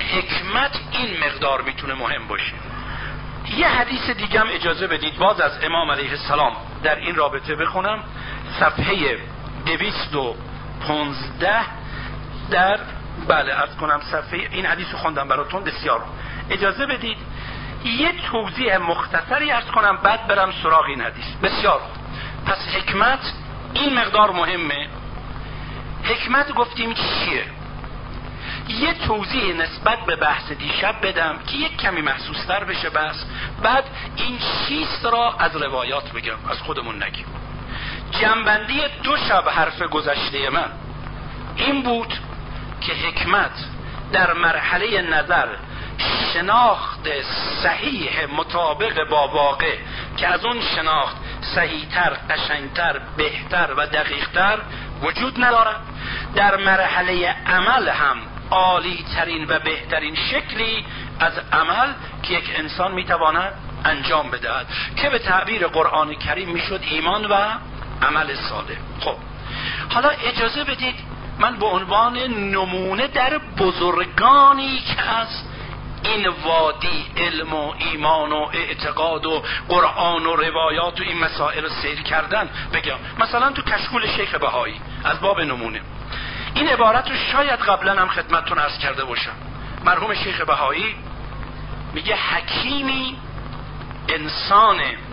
حکمت این مقدار میتونه مهم باشه. یه حدیث دیگه هم اجازه بدید باز از امام علیه السلام در این رابطه بخونم، صفحه دویست و پانزده در بله عرض کنم صفحه، این حدیث رو خوندم براتون بسیار، اجازه بدید یه توضیح مختصری عرض کنم بعد برم سراغ این حدیث. بسیار پس حکمت این مقدار مهمه. حکمت گفتیم چیه؟ یه توضیح نسبت به بحث دیشب بدم که یک کمی محسوس تر بشه بحث، بعد این چیست را از روایات بگم، از خودمون نگیم. جنبندی دو شب حرف گذشته من این بود که حکمت در مرحله نظر شناخت صحیح مطابق با واقع که از اون شناخت صحیحتر، قشنگتر، بهتر و دقیقتر وجود ندارد. در مرحله عمل هم عالی ترین و بهترین شکلی از عمل که یک انسان میتواند انجام بدهد که به تعبیر قرآن کریم میشد ایمان و عمل صالح. خب حالا اجازه بدید من به عنوان نمونه در بزرگانی که از این وادی علم و ایمان و اعتقاد و قرآن و روایات و این مسائل رو سیر کردن بگم. مثلا تو کشکول شیخ بهایی از باب نمونه این عبارت رو شاید قبلا هم خدمتتون عرض کرده باشم. مرحوم شیخ بهایی میگه حکیمی انسان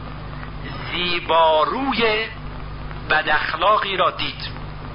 زیباروی بد اخلاقی را دید،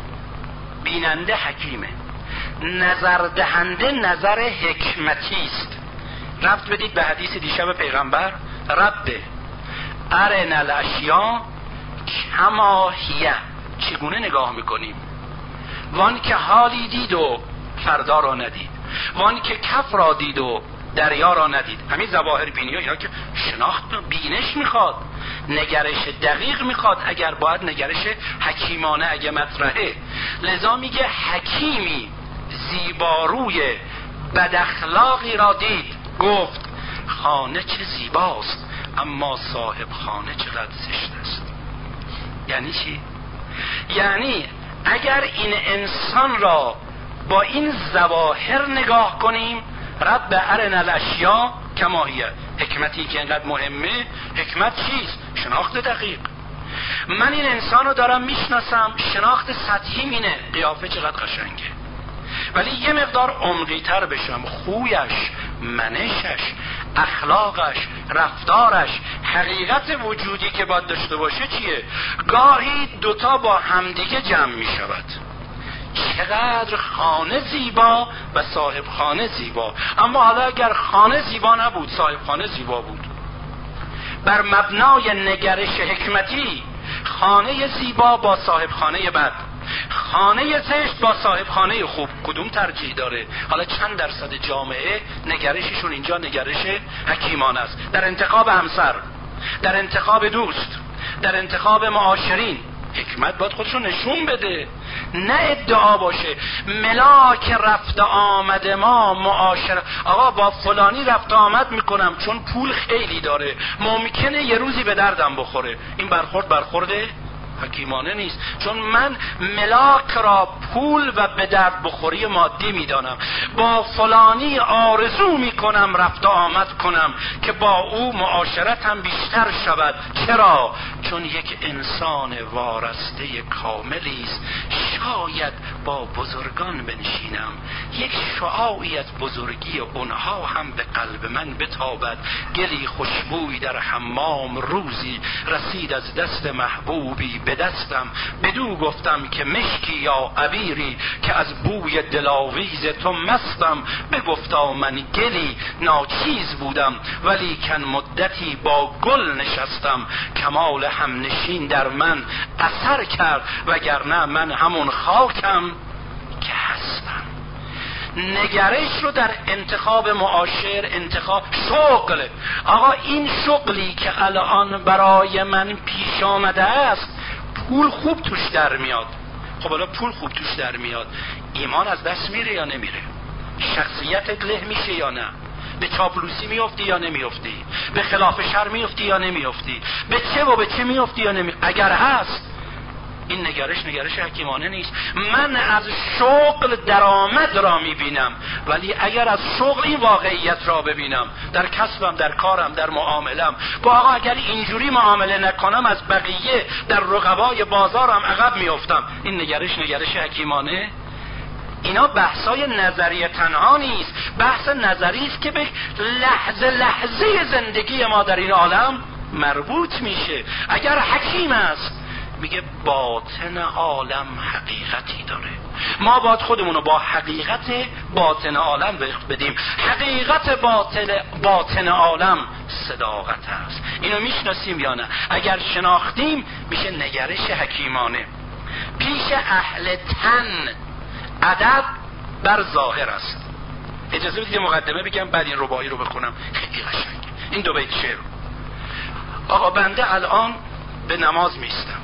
بیننده حکیمه، نظر دهنده نظر حکمتی است. ربط بدید به حدیث دیشب پیغمبر، رب ارنا الاشیا کما هی، چگونه نگاه میکنیم؟ وان که حالی دید و فردا را ندید، وان که کف را دید و دریا را ندید. همین ظواهر بینی ها اینا که شناخت بینش میخواد، نگرش دقیق میخواد، اگر باید نگرش حکیمانه اگه مطرحه. لذا میگه حکیمی زیباروی بد اخلاقی را دید، گفت خانه چه زیباست اما صاحب خانه چقدر زشت است. یعنی چی؟ یعنی اگر این انسان را با این ظواهر نگاه کنیم، رب ارنا الاشیا کما هی، حکمتی که اینقدر مهمه، حکمت چیست؟ شناخت دقیق. من این انسان رو دارم میشناسم، شناخت سطحی اینه، قیافه چقدر قشنگه، ولی یه مقدار عمقی تر بشم، خویش، منشش، اخلاقش، رفتارش، حقیقت وجودی که باید داشته باشه چیه؟ گاهی دوتا با همدیگه جمع می شود. چقدر خانه زیبا و صاحب خانه زیبا. اما حالا اگر خانه زیبا نبود، صاحب خانه زیبا بود، بر مبنای نگرش حکمتی خانه زیبا با صاحب خانه بد، خانه زشت با صاحب خانه خوب، کدوم ترجیح داره؟ حالا چند درصد جامعه نگرششون اینجا نگرش حکیمانه است؟ در انتخاب همسر، در انتخاب دوست، در انتخاب معاشرین حکمت باید خودشون نشون بده، نه ادعا باشه ملاک رفت آمد ما معاشر. آقا با فلانی رفت آمد میکنم چون پول خیلی داره، ممکنه یه روزی به دردم بخوره. این برخورد برخورده حکیمانه نیست، چون من ملاک را پول و به درد بخوری مادی میدانم. با فلانی آرزو میکنم رفت آمد کنم که با او معاشرتم بیشتر شود. چرا؟ چون یک انسان وارسته کاملی است. شاید با بزرگان بنشینم، یک شعاعی از بزرگی اونها هم به قلب من بتابد. گلی خوشبوی در حمام روزی رسید از دست محبوبی به دستم، بدو گفتم که مشکی یا عبیری که از بوی دلاویز تو مستم. بگفتا من گلی ناچیز بودم ولی کن مدتی با گل نشستم. کمال همنشین در من اثر کرد وگرنه من همون خاکم که هستم. نگرش رو در انتخاب معاشر، انتخاب شغل. آقا این شغلی که الان برای من پیش آمده است پول خوب توش در میاد. خب حالا پول خوب توش در میاد، ایمان از دست میره یا نمیره؟ شخصیتت له میشه یا نه؟ به چاپلوسی میافتی یا نمیافتی؟ به خلاف شر میافتی یا نمیافتی؟ به چه و به چه میافتی یا نمی؟ اگر هست این نگرش نگرش حکیمانه نیست. من از شغل درآمد را میبینم، ولی اگر از شغل این واقعیت را ببینم، در کسبم، در کارم، در معاملم، با آقا اگر اینجوری معامله نکنم از بقیه در رقبای بازارم عقب میافتم، این نگرش نگرش حکیمانه؟ اینا بحثای نظریه تنها نیست، بحث نظری است که به لحظه لحظه زندگی ما در این عالم مربوط میشه. اگر حکیم است میگه باطن عالم حقیقتی داره، ما باید خودمون رو با حقیقت باطن عالم وقت بدیم. حقیقت باطن باطن عالم صداقت است. اینو میشناسیم یا نه؟ اگر شناختیم میشه نگرش حکیمانه. پیش اهل تن ادب بر ظاهر است. اجازه بدید مقدمه بگم بعد این رباعی رو بخونم، خیلی قشنگه این دو بیت شعر. آقا بنده الان به نماز میستم،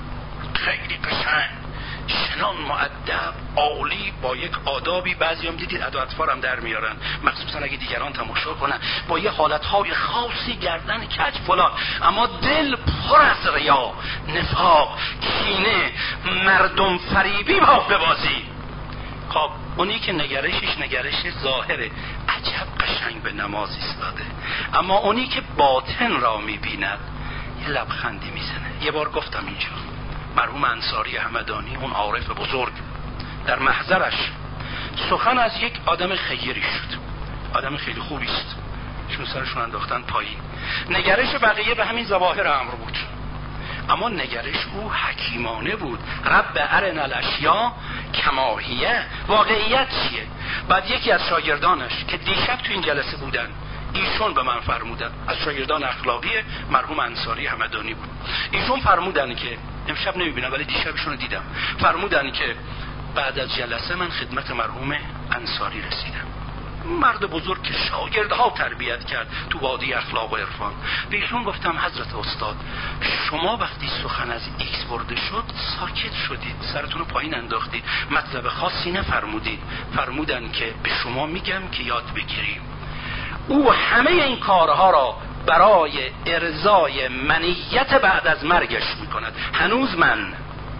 خیلی قشنگ، شنان مؤدب، عالی، با یک آدابی. بعضی هم دیدید ادا اطفارم در میارن، مخصوصا اگه دیگران تماشا کنن، با یه حالتهای خاصی، گردن کج فلان، اما دل پر از ریا، نفاق، کینه، مردم فریبی با ببازی. خب اونی که نگرشش نگرش ظاهره، عجب قشنگ به نماز ایستاده، اما اونی که باطن را میبیند یه لبخندی میزنه. یه بار گفتم اینجا، مرحوم انصاری همدانی، اون عارف بزرگ، در محضرش سخن از یک آدم خیری شد، آدم خیلی خوبی است، شون سرشون انداختن پایین. نگرش بقیه به همین ظواهر امر بود، اما نگرش او حکیمانه بود. رب ارنا الاشیاء کما هی. واقعیت چیه؟ بعد یکی از شاگردانش که دیشب تو این جلسه بودن، ایشون به من فرمودن، از شاگردان اخلاقی مرحوم انصاری همدانی بود، ایشون فرمودن که امشب نمیبینم ولی دیشبشون رو دیدم، فرمودن که بعد از جلسه من خدمت مرحوم انصاری رسیدم، مرد بزرگ که شاگردها تربیت کرد تو وادی اخلاق و عرفان. به ایشون گفتم حضرت استاد، شما وقتی سخن از ایکس برده شد ساکت شدید، سرتون رو پایین انداختید، مطلب خاصی نفرمودید. فرمودن که به شما میگم که یاد بگیریم، او همه این کارها را برای ارضای منیت بعد از مرگش میکند. هنوز من،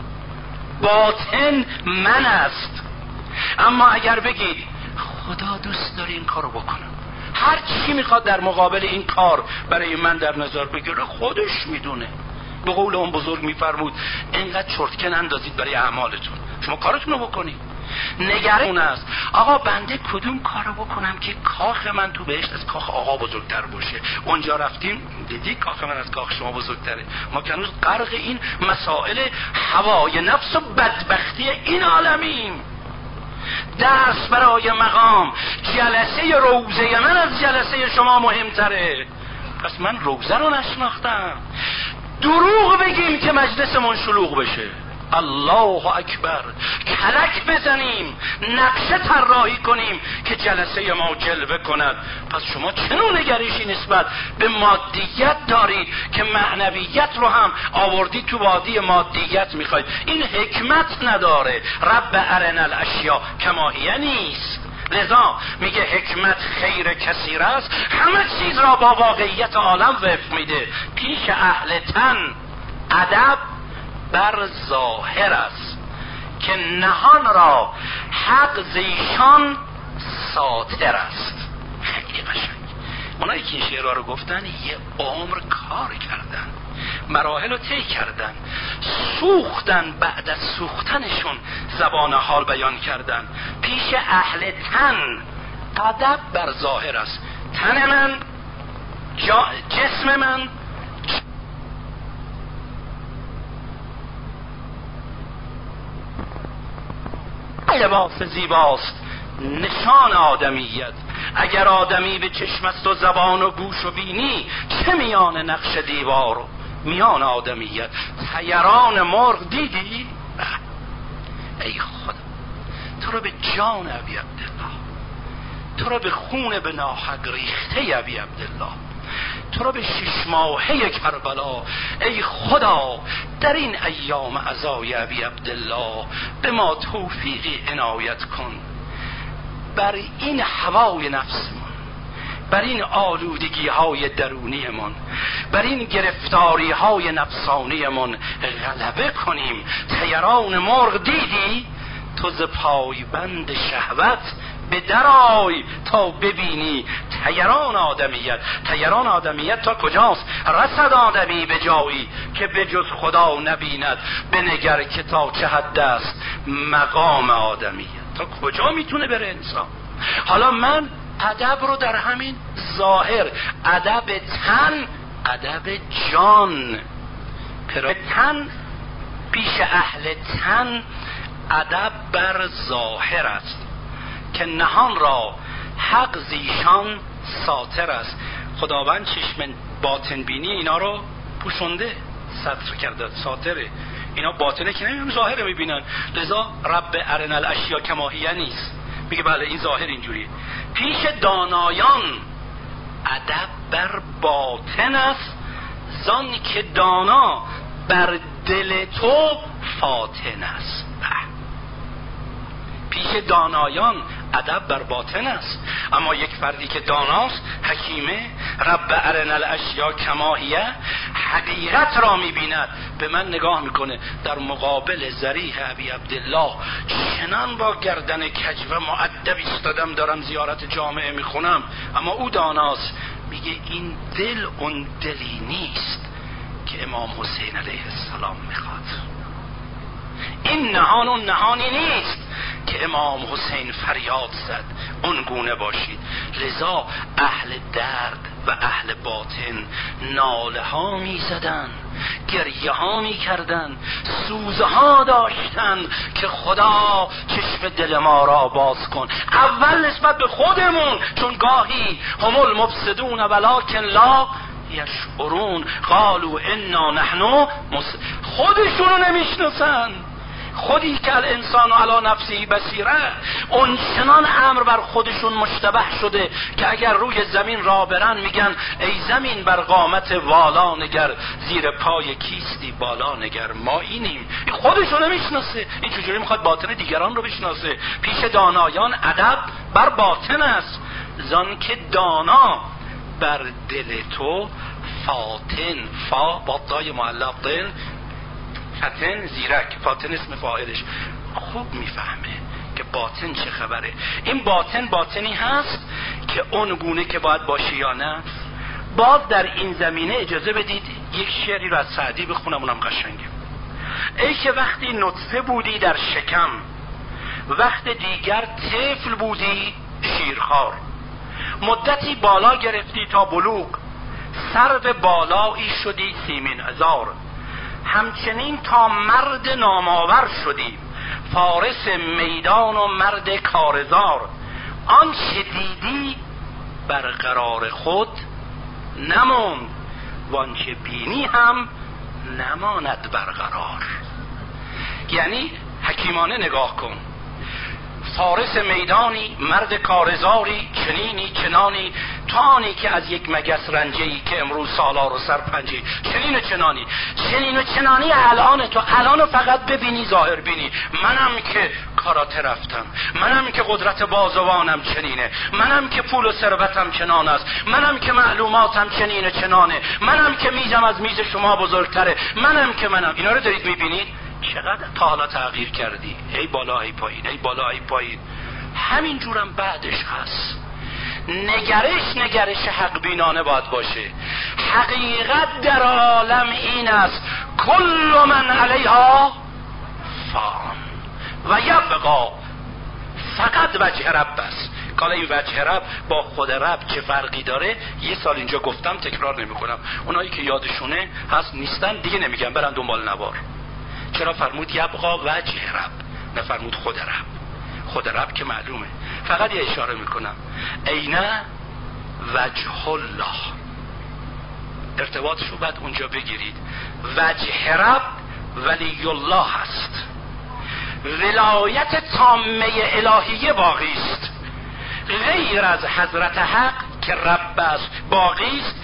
باطن من است. اما اگر بگید خدا دوست داره این کارو بکنم، هر چی میخواد در مقابل این کار برای من در نظر بگیره خودش میدونه. به قول اون بزرگ میفرمود اینقدر چرتکن اندازید برای اعمالتون، شما کارتون رو بکنید. نگران است آقا بنده کدوم کارو بکنم که کاخ من تو بهشت از کاخ آقا بزرگتر باشه. اونجا رفتیم دیدی کاخ من از کاخ شما بزرگتره. ما که هنوز غرق این مسائل هوای نفس و بدبختی این عالمیم. درس برای مقام، جلسه روزه من از جلسه شما مهمتره. پس من روزه رو نشناختم. دروغ بگیم که مجلسمون شلوغ بشه، الله اکبر، کلک بزنیم، نقشه طراحی کنیم که جلسه ما جلوه کند. پس شما چنون نگریشی نسبت به مادیت دارید که معنویت رو هم آوردید تو وادی مادیت میخواید. این حکمت نداره. رب ارنا الاشیاء کما هی نیست. لذا میگه حکمت خیر کثیر است، همه چیز را با واقعیت عالم وفق میده. پیش اهل تن ادب بر ظاهر است که نهان را حق زیشان ساتر است. خیلی قشنگ. اونایی که این شعرها رو گفتن یه عمر کار کردن، مراحل رو طی کردن، سوختن، بعد از سوختنشون زبان حال بیان کردن. پیش اهل تن ادب بر ظاهر است. تن من، جسم من لباس زیباست، نشان آدمیت. اگر آدمی به چشم است و زبان و گوش و بینی، چه میان نقش دیوار و میان آدمیت. طیران مرغ دیدی؟ ای خدا، تو رو به جان ابی عبدالله، تو رو به خون به ناحق ریخته ابی عبدالله، تو رو به شش ماهه کربلا. ای خدا در این ایام عزای ابی عبدالله به ما توفیقی عنایت کن. بر این هوای نفسمون، بر این آلودگی های درونی من، بر این گرفتاری های نفسانی من غلبه کنیم. طیران مرغ دیدی؟ تو ز پایبند شهوت به درای تا ببینی طیران آدمیت. طیران آدمیت تا کجاست؟ رسد آدمی به جایی که به جز خدا نبیند، بنگر که تا چه حد است مقام آدمیت. تا کجا میتونه بره انسان؟ حالا من ادب رو در همین ظاهر، ادب تن، ادب جان، پر تن پیش اهل تن ادب بر ظاهر است که نهان را حق زیشان ساتر است. خداوند چشم باطن بینی اینا رو پوشونده، ستر کرده، ساتره. اینا باطنه که نمیدونم، ظاهره میبینن. لذا رب ارنا الاشیا کما هی نیست، میگه بله این ظاهر اینجوریه. پیش دانایان ادب بر باطن است، زان که دانا بر دل تو فاطن است. پیش دانایان ادب بر باطن است، اما یک فردی که داناست، حکیمه، رب ارنا الاشیا کما هی، حقیقت را میبیند، به من نگاه میکنه. در مقابل ذریح ابی عبدالله چنان با گردن کج و مؤدب ایستادم دارم زیارت جامعه میخونم، اما او داناست، میگه این دل اون دلی نیست که امام حسین علیه السلام میخواد. این نهان اون نهانی نیست که امام حسین فریاد زد اون گونه باشید. لذا اهل درد و اهل باطن ناله ها می زدن، گریه ها می کردن، سوزه ها داشتن که خدا چشم دل ما را باز کن. اول نسبت به خودمون، چون گاهی هم المفسدون ولکن لا یشعرون قالوا انا نحن مس... خودشونو نمیشناسن. خودی که الانسان علی نفسی بصیره، اون چنان امر بر خودشون مشتبه شده که اگر روی زمین را برن میگن ای زمین بر قامت والا نگر، زیر پای کیستی بالا نگر. ما اینیم. این خودشون نمیشناسه، این چجوری میخواد باطن دیگران رو بشناسه؟ پیش دانایان ادب بر باطن است، زان که دانا بر دل تو فاطن، فا با تای معلق دل، فاطن زیرک، فاطن اسم فاعلش. خوب میفهمه که باطن چه خبره. این باطن باطنی هست که اون گونه که باید باشه یا نه. باز در این زمینه اجازه بدید یک شعری رو از سعدی بخونم، اونم قشنگه. ای که وقتی نطفه بودی در شکم، وقت دیگر طفل بودی شیرخوار، مدتی بالا گرفتی تا بلوغ، سر به بالایی شدی سیمین هزار، همچنین تا مرد نامآور شدی، فارس میدان و مرد کارزار. آن چه دیدی برقرار خود نماند، وان چه بینی هم نماند برقرار. یعنی حکیمانه نگاه کن، فارس میدانی، مرد کارزاری، چنینی چنانی، تو آنی که از یک مگس رنجهی که امروز سالار و سرپنجی، چنین و چنانی، چنین و چنانی. الان تو الان فقط ببینی، ظاهر بینی. منم که کاراته رفتم، منم که قدرت بازوانم چنینه، منم که پول و ثروتم چنان است، منم که معلوماتم چنین و چنانه، منم که میزم از میز شما بزرگتره، منم که منم. اینا رو دارید میبینید؟ چقدر تا حالا تغییر کردی، ای بالا ای پایین، ای بالا ای پایین. همین جورم بعدش هست. نگرش نگرش حق بینانه باید باشه. حقیقت در عالم این است کل من علیها فان و یبقا، فقط وجه رب است. کالا این وجه رب با خود رب چه فرقی داره؟ یه سال اینجا گفتم، تکرار نمی کنم. اونایی که یادشونه هست نیستن دیگه نمیگم، برن دنبال نوار. چرا فرمود یبقا وجه رب، نفرمود خود رب؟ خود رب که معلومه. فقط یه اشاره میکنم، اینه وجه الله، ارتباطشو بعد اونجا بگیرید. وجه رب ولی الله هست، ولایت تامه الهیه باقی است. غیر از حضرت حق که رب است باقی است،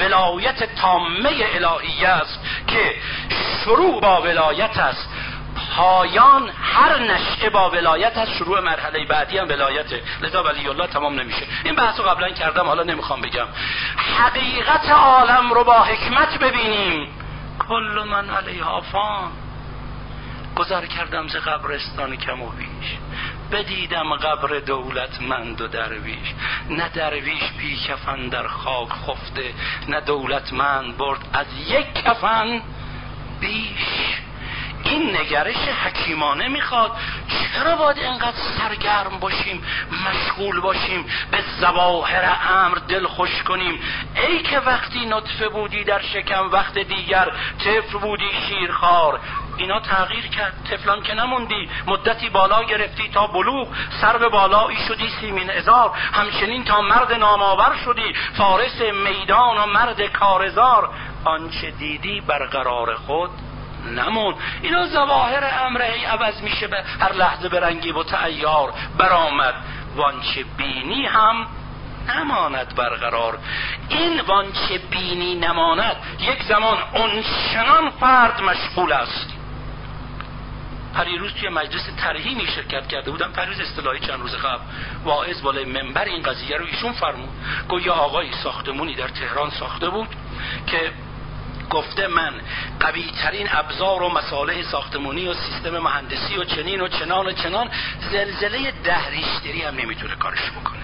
ولایت تامه الهیه است که شروع با ولایت است، پایان هر نشأه با ولایت از شروع مرحله بعدی هم ولایته، لذا ولی الله تمام نمیشه. این بحثو قبلا کردم، حالا نمیخوام بگم. حقیقت عالم رو با حکمت ببینیم. کل من علیها فان. گذر کردم ز قبرستان کم و بیش، بدیدم قبر دولتمند و درویش. نه درویش بی کفن در خاک خفته، نه دولتمند برد از یک کفن بیش. این نگرش حکیمانه میخواد. چرا باید اینقدر سرگرم باشیم، مشغول باشیم، به ظواهر امر دل خوش کنیم؟ ای که وقتی نطفه بودی در شکم، وقت دیگر طفل بودی شیرخوار. اینا تغییر کرد، طفلم که نموندی، مدتی بالا گرفتی تا بلوغ، سر به بالایی شدی سیمین ازار، همچنین تا مرد نامآور شدی، فارس میدان و مرد کارزار. آنچه دیدی برقرار خود نمون. اینا ظواهر امره ای عوض میشه، به هر لحظه به رنگی و تعیار برآمد. وانچه بینی هم نماند برقرار. این وانچه بینی نماند، یک زمان اونچنان فرد مشغول است. پریروز توی مجلس ترحیمی شرکت کرده بودم، پریروز اصطلاحی چند روز قبل واعظ بالای منبر این قضیه رو ایشون فرمود. گویا آقای ساختمونی در تهران ساخته بود که گفته من قوی ترین ابزار و مصالح ساختمانی و سیستم مهندسی و چنین و چنان و چنان، زلزله ده ریشتری هم نمیتونه کارش بکنه.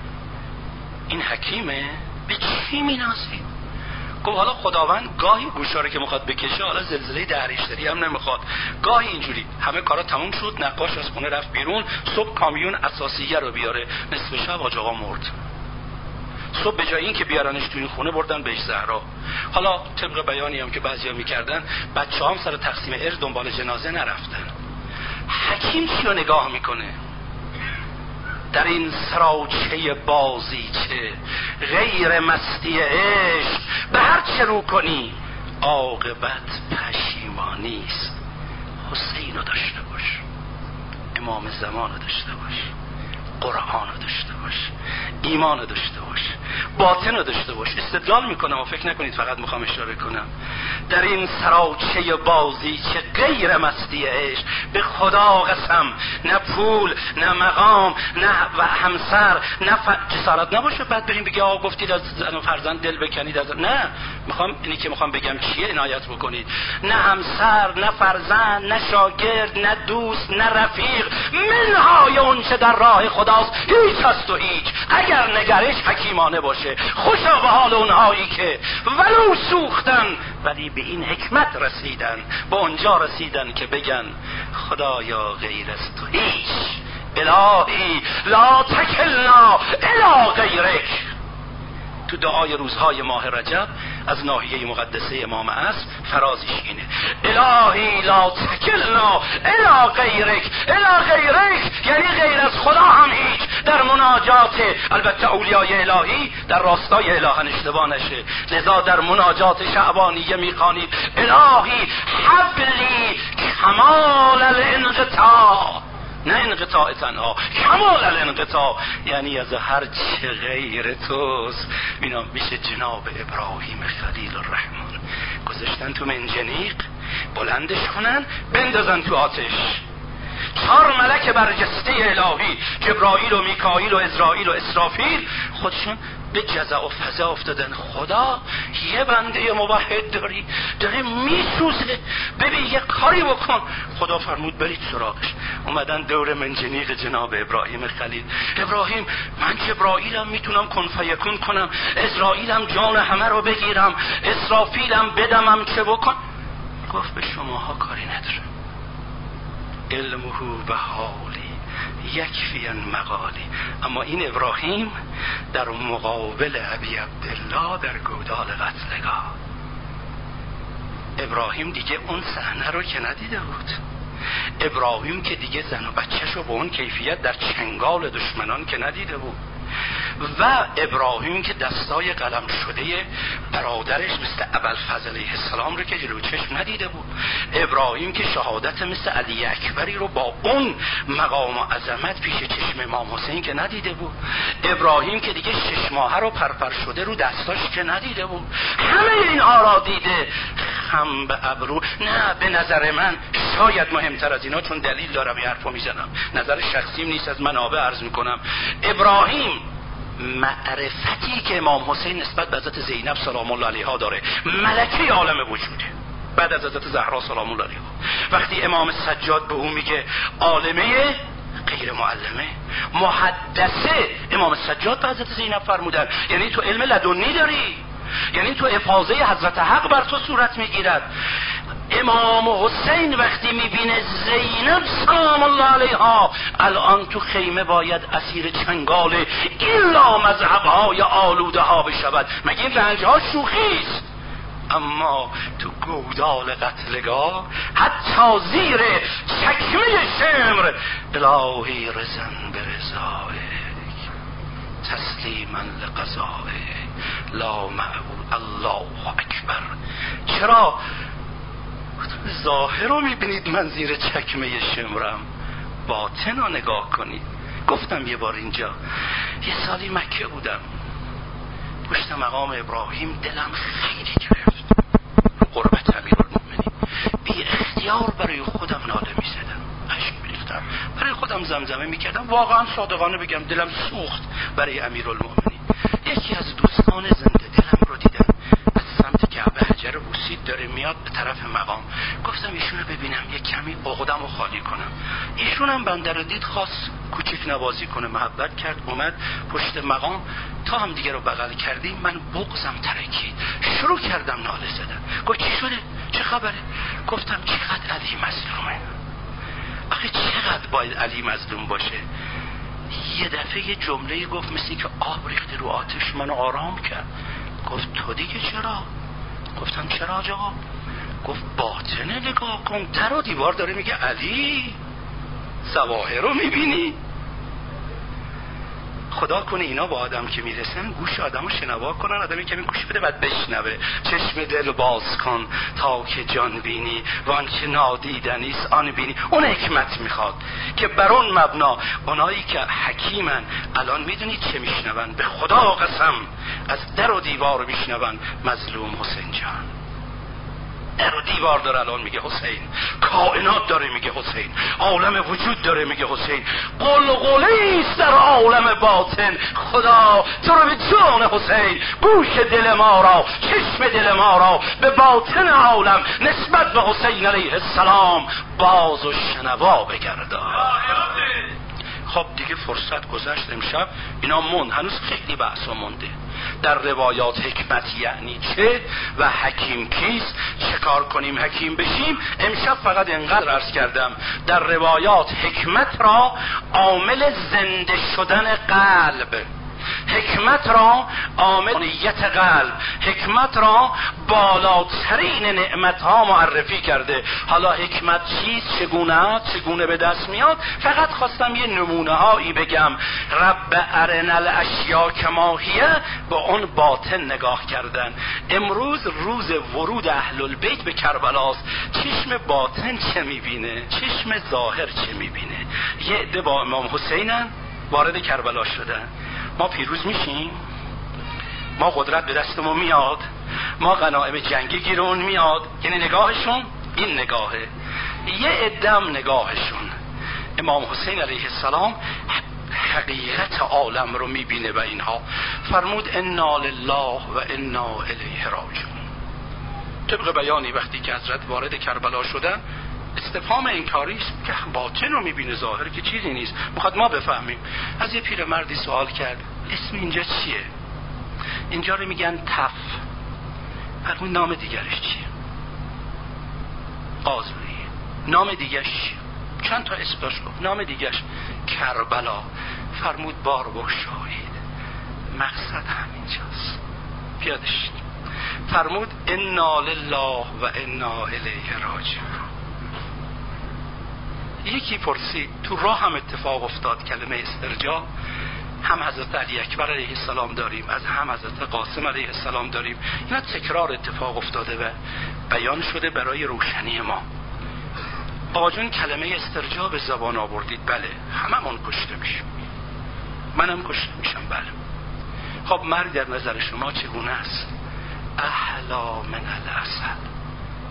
این حکیمه؟ به چی مینازی؟ گفت حالا خداوند گاهی گوشاره که میخواد بکشه، حالا زلزله ده ریشتری هم نمیخواد. گاهی اینجوری همه کارا تموم شد، نقاش از خونه رفت بیرون، صبح کامیون اساسیه رو بیاره، نصف شب حاج آقا مرد. صبح به جای این که بیارنش تو این خونه بردن بهش زهرا. حالا طبق بیانی هم که بعضیا میکردن، بچه هم سر تقسیم ارث دنبال جنازه نرفتن. حکیم چی رو نگاه میکنه؟ در این سراچه بازیچه غیر مستی عشق، به هر چه رو کنی عاقبت پشیمانی است. حسین رو داشته باش، امام زمان رو داشته باش، قرآن رو داشته باش، ایمان رو داشته باش، باطن رو داشته باش. استدلال میکنم و فکر نکنید فقط میخوام اشاره کنم. در این سراچه بازی چه غیر مستی عشق، به خدا قسم نه پول نه مقام نه و همسر نه ف... جسارت نباشه بعد بریم بگی آقا گفتید از زن و فرزند دل بکنید از... نه، میخوام اینی که میخوام بگم چیه عنایت بکنید. نه همسر نه فرزند نه شاگرد نه دوست نه رفیق، منهای اون چه در راه خداست هیچ هست و هیچ. اگر نگرش حکیمانه باشه، خوشا به حال اونهایی که ولو سوختن ولی به این حکمت رسیدن، به اونجا رسیدن که بگن خدایا غیر از تو هیچ، الهی لا تکلنا الی غیرک. تو دعای روزهای ماه رجب از ناحیه مقدسه امام عصر فرازش اینه: الهی لا تکلنا الی غیرک. الی غیرک یعنی غیر از خدا هم هیچ. در مناجات البته اولیای الهی در راستای الهن اشتباه نشه، لذا در مناجات شعبانیه میخوانید الهی حبلی کمال الانقطاع، نه انقطاع تنها، کمال الانقطاع، یعنی از هر چه غیر توست. اینا میشه جناب ابراهیم خلیل الرحمن. گذاشتن تو منجنیق، بلندش کنن بندازن تو آتش. چهار ملک برجسته الهی، جبرائیل و میکائیل و عزرائیل و اسرافیل، خودشون به جزع و فزع افتادن. خدا یه بنده موحد داری داره میسوزه، ببین یه کاری بکن. خدا فرمود برید سراغش. اومدن دور منجنیق جناب ابراهیم خلیل. ابراهیم من جبرائیلم میتونم کن فیکون کنم، عزرائیلم جان همه رو بگیرم، اسرافیلم بدمم چه بکن. گفت به شماها کاری نداره، علمه به حالی یکفی مقالی. اما این ابراهیم در مقابل ابی عبدالله در گودال قتلگاه، ابراهیم دیگه اون صحنه رو که ندیده بود. ابراهیم که دیگه زن و بچه‌شو به اون کیفیت در چنگال دشمنان که ندیده بود. و ابراهیم که دستای قلم شده برادرش مثل ابوالفضل علیه السلام رو که جلو چشم ندیده بود. ابراهیم که شهادت مثل علی اکبری رو با اون مقام و عظمت پیش چشم امام حسین که ندیده بود. ابراهیم که دیگه شش ماهه رو پرپر شده رو دستاش که ندیده بود. همه این آرا دیده. خم به ابرو. نه، به نظر من شاید مهمتر از اینا، چون دلیل دارم این حرفو میزنم، نظر شخصیم نیست، از منابع عرض میکنم. ابراهیم معرفتی که امام حسین نسبت به حضرت زینب سلام الله علیها داره، ملکه عالم وجوده بعد از حضرت زهرا سلام الله علیها. وقتی امام سجاد به اون میگه عالمه غیر معلمه، محدثه، امام سجاد به حضرت زینب فرمودن یعنی تو علم لدنی داری، یعنی تو افاضه حضرت حق بر تو صورت میگیرد. امام حسین وقتی میبینه زینب سلام الله علیها الان تو خیمه باید اسیر چنگال ایلا مذهبهای آلوده ها بشود، مگه این رنج ها شوخیست؟ اما تو گودال قتلگاه حتی زیر چکمه شمر الهی رزن به رضایک تسلیما لقضایک لا معبود الله اکبر. چرا ظاهر رو میبینید من زیر چکمه شمرم، باطن رو نگاه کنید. گفتم یه بار اینجا یه سالی مکه بودم، پشت مقام ابراهیم دلم خیلی گرفت رو قربت امیرالمومنین، بی اختیار برای خودم ناله میزدم، اشک میریختم، برای خودم زمزمه میکردم. واقعا صادقانه بگم دلم سوخت برای امیرالمومنین. یکی از دوستان زنده دلم رو دیدم از سمت کعبه حجر بوسید داره میاد به طرف مقام. گفتم ایشونو ببینم یه کمی عقدم رو خالی کنم. ایشونم بنده رو دید، خواست کوچیک نوازی کنه، محبت کرد، اومد پشت مقام، تا هم دیگه رو بغل کردیم. من بغضم ترکید، شروع کردم ناله زدن. گفت چی شده؟ چه خبره؟ گفتم چقدر علی مظلومه، آخه چقدر باید علی مظلوم باشه. یه دفعه یه جمله گفت مثلی که آب ریخته رو آتش، منو آرام کرد. گفت تو دیگه چرا؟ گفتم چرا آقا؟ گفت باطنه نگاه کن، در و دیوار داره میگه علی، ظواهر رو میبینی؟ خدا کنه اینا با آدم که میرسن گوش آدم رو شنوا کنن، آدمی که می گوش بده بعد بشنوه. چشم دل باز کن تا که جان بینی وان که نادیدنیست آن بینی. اون حکمت میخواد که بر اون مبنا اونایی که حکیمن الان میدونید چه میشنون؟ به خدا قسم از در و دیوار میشنون مظلوم حسین جان. در و دیوار داره الان میگه حسین، کائنات داره میگه حسین، عالم وجود داره میگه حسین، قلقلیست در عالم باطن. خدا تو رو به جان حسین، گوش دل ما را، چشم دل ما را به باطن عالم نسبت به حسین علیه السلام باز و شنوا بگردان. خب دیگه فرصت گذشت، امشب اینا مون، هنوز خیلی بحثا مونده. در روایات حکمت یعنی چه و حکیم کیست، چه کار کنیم حکیم بشیم. امشب فقط انقدر عرض کردم در روایات حکمت را عامل زنده شدن قلب، حکمت را عامل نیت قلب، حکمت را بالاترین نعمت ها معرفی کرده. حالا حکمت چیست، چگونه چگونه به دست میاد؟ فقط خواستم یه نمونه هایی بگم. رب ارنا الاشیا کما هی، با اون باطن نگاه کردن. امروز روز ورود اهل البیت به کربلاست. چشم باطن چه میبینه، چشم ظاهر چه میبینه؟ یه عده با امام حسینن وارد کربلا شدن. ما پیروز میشیم، ما قدرت به دستمون میاد، ما غنایم جنگی گیرون میاد. یعنی نگاهشون این نگاهه. یه عدم نگاهشون امام حسین علیه السلام حقیقت عالم رو میبینه و اینها فرمود انا لله و انا الیه راجعون. طبق بیانی وقتی که حضرت وارد کربلا شدن استفهام انکاری است که باطن رو میبینه، ظاهر که چیزی نیست. میخواد ما بفهمیم. از یه پیرمردی سوال کرد اسم اینجا چیه؟ اینجا رو میگن تف. فرمود نام دیگرش چیه؟ قازویی. نام دیگرش چیه؟ چند تا اسم داشت، گفت نام دیگرش کربلا. فرمود بار بگشایید، مقصد همینجاست، پیادش. فرمود انا لله و انا الیه راجعون. یکی پرسید تو راه هم اتفاق افتاد کلمه استرجاع، هم حضرت علی اکبر علیه السلام داریم، از هم حضرت قاسم علیه السلام داریم. اینا تکرار اتفاق افتاده و بیان شده برای روشنی ما. آقا جون کلمه استرجاع به زبان آوردید، بله هممون کشته میشیم، منم کشته میشم، بله. خب مرگ در نظر شما چگونه است؟ احلا من العسل.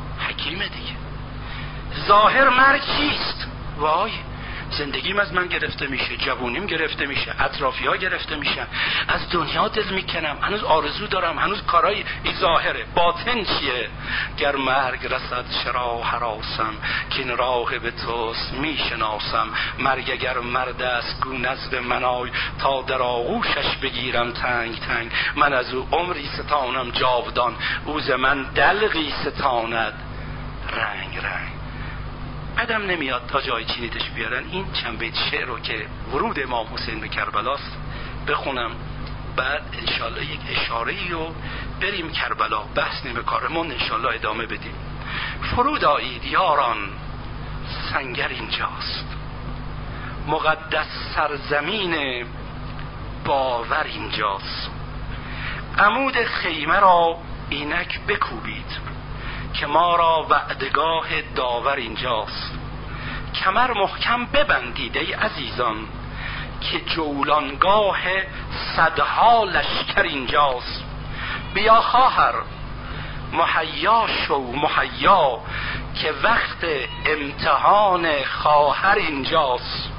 رژیمه دیگه. ظاهر مرگ چیست؟ وای زندگیم از من گرفته میشه، جوونیم گرفته میشه، اطرافی ها گرفته میشن، از دنیا دل میکنم، هنوز آرزو دارم، هنوز کارای این ظاهره. باطن چیه؟ گر مرگ رسد چرا هراسم، که این راه به توست میشناسم. مرگ اگر مرد است گو نزد من آی، تا در آغوشش بگیرم تنگ تنگ. من از او عمری ستانم جاودان، او ز من دلقی ستاند رنگ رنگ. قدم نمیاد تا جای چینیتش بیارن. این چند بیت شعر رو که ورود امام حسین به کربلاست بخونم، بعد انشالله یک اشاره‌ای رو بریم کربلا، بحث نیمه کارمون انشالله ادامه بدیم. فرود آیید یاران سنگر اینجاست، مقدس سرزمین باور اینجاست. عمود خیمه را اینک بکوبید، که ما را وعدگاه داور اینجاست. کمر محکم ببندید ای عزیزان، که جولانگاه صدها لشکر اینجاست. بیا خواهر مهیا شو مهیا، که وقت امتحان خواهر اینجاست.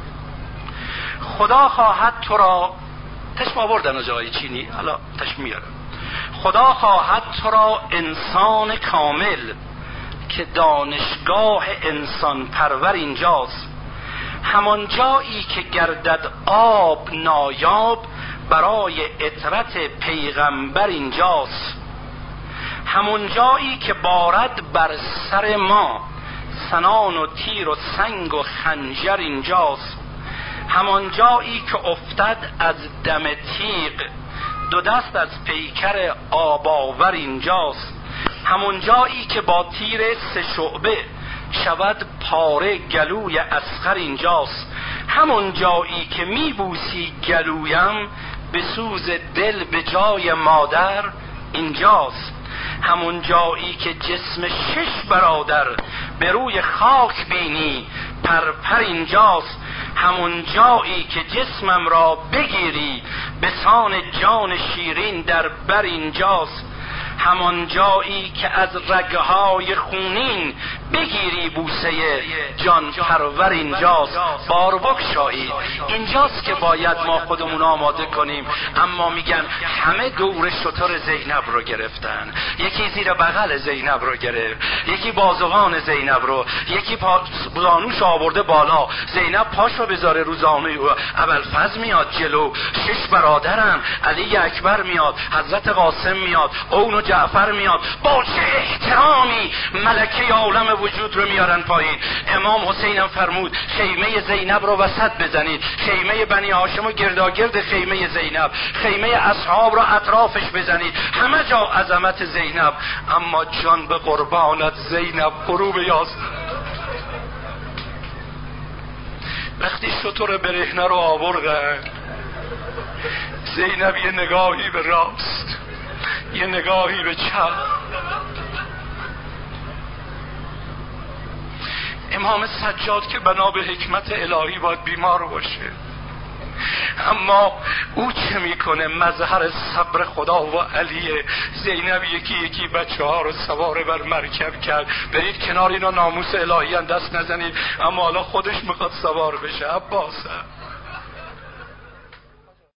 خدا خواهد تو را، تشم آوردن و جای چینی حالا تشم میارم. خدا خواهد تو را انسان کامل، که دانشگاه انسان پرور اینجاست. همان جایی که گردد آب نایاب، برای اطرت پیغمبر اینجاست. همون جایی که بارد بر سر ما، سنان و تیر و سنگ و خنجر اینجاست. همان جایی که افتد از دم تیغ، دو دست از پیکر آباور اینجاست. همون جایی که با تیر سه شعبه، شود پاره گلوی اصغر اینجاست. همون جایی که میبوسی گلویم، به سوز دل به جای مادر اینجاست. همون جایی که جسم شش برادر، به روی خاک بینی پرپر اینجاست. همون جایی که جسمم را بگیری، به سان جان شیرین در بر اینجاست. همان جایی که از رگهای خونین، بگیری بوسه جان پرور اینجاست. بار بگشایید، اینجاست که باید ما خودمون آماده کنیم. اما میگن همه دور شتر زینب رو گرفتن، یکی زیر بغل زینب رو گرفت، یکی بازوان زینب رو، یکی زانوش آورده بالا. زینب پاشو بذاره رو زانوی او. ابوالفضل میاد جلو، شش برادرن، علی اکبر میاد، حضرت قاسم میاد، اون و جعفر میاد. با چه احترامی ملکه عالم وجود رو میارن پایین. امام حسین هم فرمود خیمه زینب رو وسط بزنید، خیمه بنی هاشم رو گرداگرد خیمه زینب، خیمه اصحاب رو اطرافش بزنید، همه جا عظمت زینب. اما جان به قربانت زینب غروب یاست. وقتی شطور برهنه رو آوردن، زینب یه نگاهی به راست، یه نگاهی به چپ. امام سجاد که بنا به حکمت الهی باید بیمار باشه، اما او چه میکنه؟ مظهر صبر خدا و علیه. زینب یکی یکی بچه ها رو سوار بر مرکب کرد، برید کنار اینا، ناموس الهی هم دست نزنید. اما حالا خودش میخواد سوار بشه. عباسه